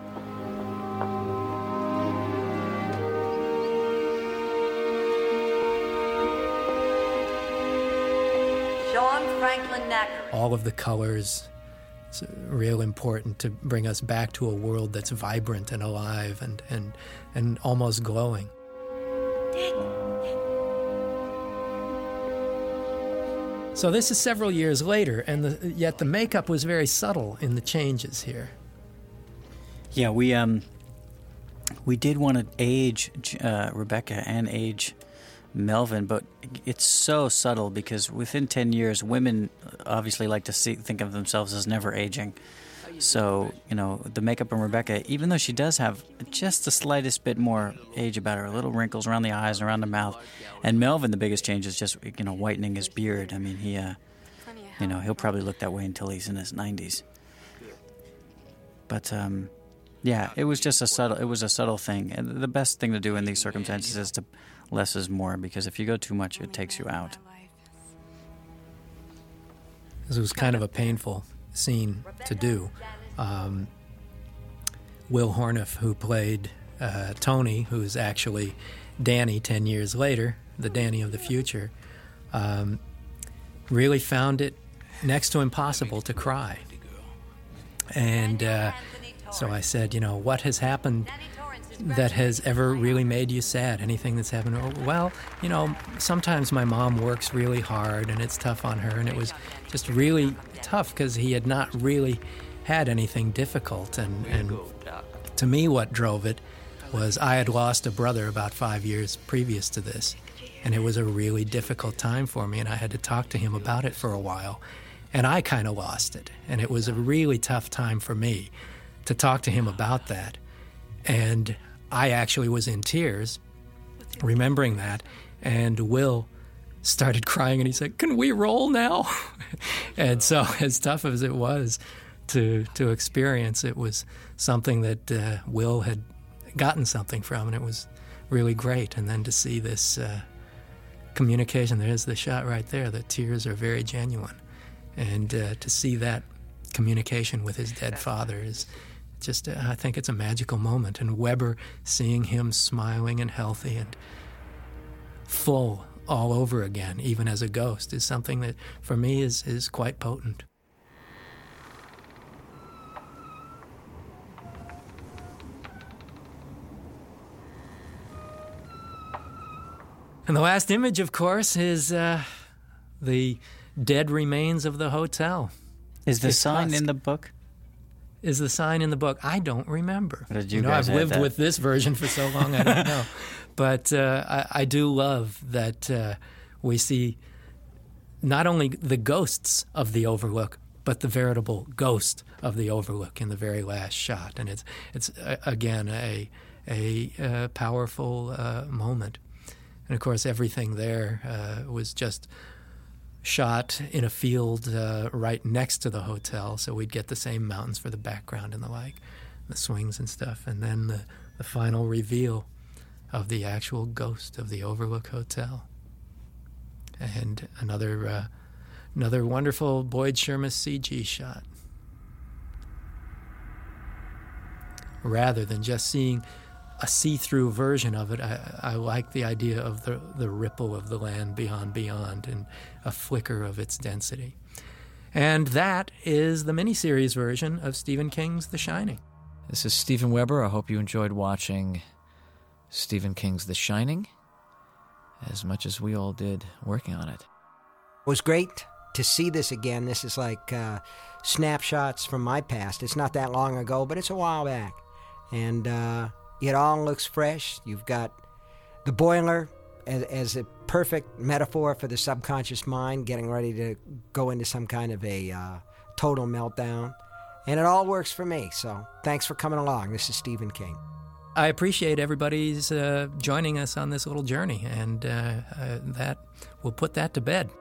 Franklin Nacker. All of the colors. It's real important to bring us back to a world that's vibrant and alive and, and, and almost glowing. So this is several years later, and the, yet the makeup was very subtle in the changes here. Yeah, we um we did want to age uh, Rebecca and age Melvin, but it's so subtle because within ten years, women obviously like to see, think of themselves as never aging. So, you know, the makeup on Rebecca, even though she does have just the slightest bit more age about her, little wrinkles around the eyes and around the mouth. And Melvin, the biggest change is just, you know, whitening his beard. I mean, he, uh, you know, he'll probably look that way until he's in his nineties. But, um, yeah, it was just a subtle, it was a subtle thing. And the best thing to do in these circumstances is to less is more, because if you go too much, it takes you out. This was kind of a painful scene to do. Um, Will Horniff, who played uh, Tony, who's actually Danny ten years later, the Danny of the future, um, really found it next to impossible to cry. And uh, so I said, you know, what has happened that has ever really made you sad? Anything that's happened? Oh, well, you know, sometimes my mom works really hard and it's tough on her, and it was just really tough because he had not really had anything difficult. And, and to me, what drove it was I had lost a brother about five years previous to this, And it was a really difficult time for me, and I had to talk to him about it for a while. And I kind of lost it. And it was a really tough time for me to talk to him about that. And I actually was in tears remembering that. And Will started crying, and he said, "Can we roll now?" And so as tough as it was to to experience, it was something that uh, Will had gotten something from, and it was really great. And then to see this uh, communication, there's the shot right there, the tears are very genuine. And uh, to see that communication with his dead father is just, uh, I think it's a magical moment. And Weber, seeing him smiling and healthy and full all over again, even as a ghost, is something that, for me, is, is quite potent. And the last image, of course, is uh, the dead remains of the hotel. Is the It's sign dusk. in the book? Is the sign in the book? I don't remember. Or did you know, guys I've add lived that? with this version for so long, I don't know. But uh, I, I do love that uh, we see not only the ghosts of the Overlook, but the veritable ghost of the Overlook in the very last shot. And it's, it's uh, again, a, a uh, powerful uh, moment. And, of course, everything there uh, was just shot in a field uh, right next to the hotel, so we'd get the same mountains for the background and the like, the swings and stuff. And then the, the final reveal of the actual ghost of the Overlook Hotel. And another uh, another wonderful Boyd Shermis C G shot. Rather than just seeing a see-through version of it, I, I like the idea of the, the ripple of the land beyond beyond and a flicker of its density. And that is the miniseries version of Stephen King's The Shining. This is Steven Weber. I hope you enjoyed watching Stephen King's The Shining as much as we all did working on it. It was great to see this again. This is like uh, snapshots from my past. It's not that long ago, but it's a while back. And uh, it all looks fresh. You've got the boiler as, as a perfect metaphor for the subconscious mind, getting ready to go into some kind of a uh, total meltdown. And it all works for me. So thanks for coming along. This is Stephen King. I appreciate everybody's uh, joining us on this little journey, and uh, uh, that we'll put that to bed.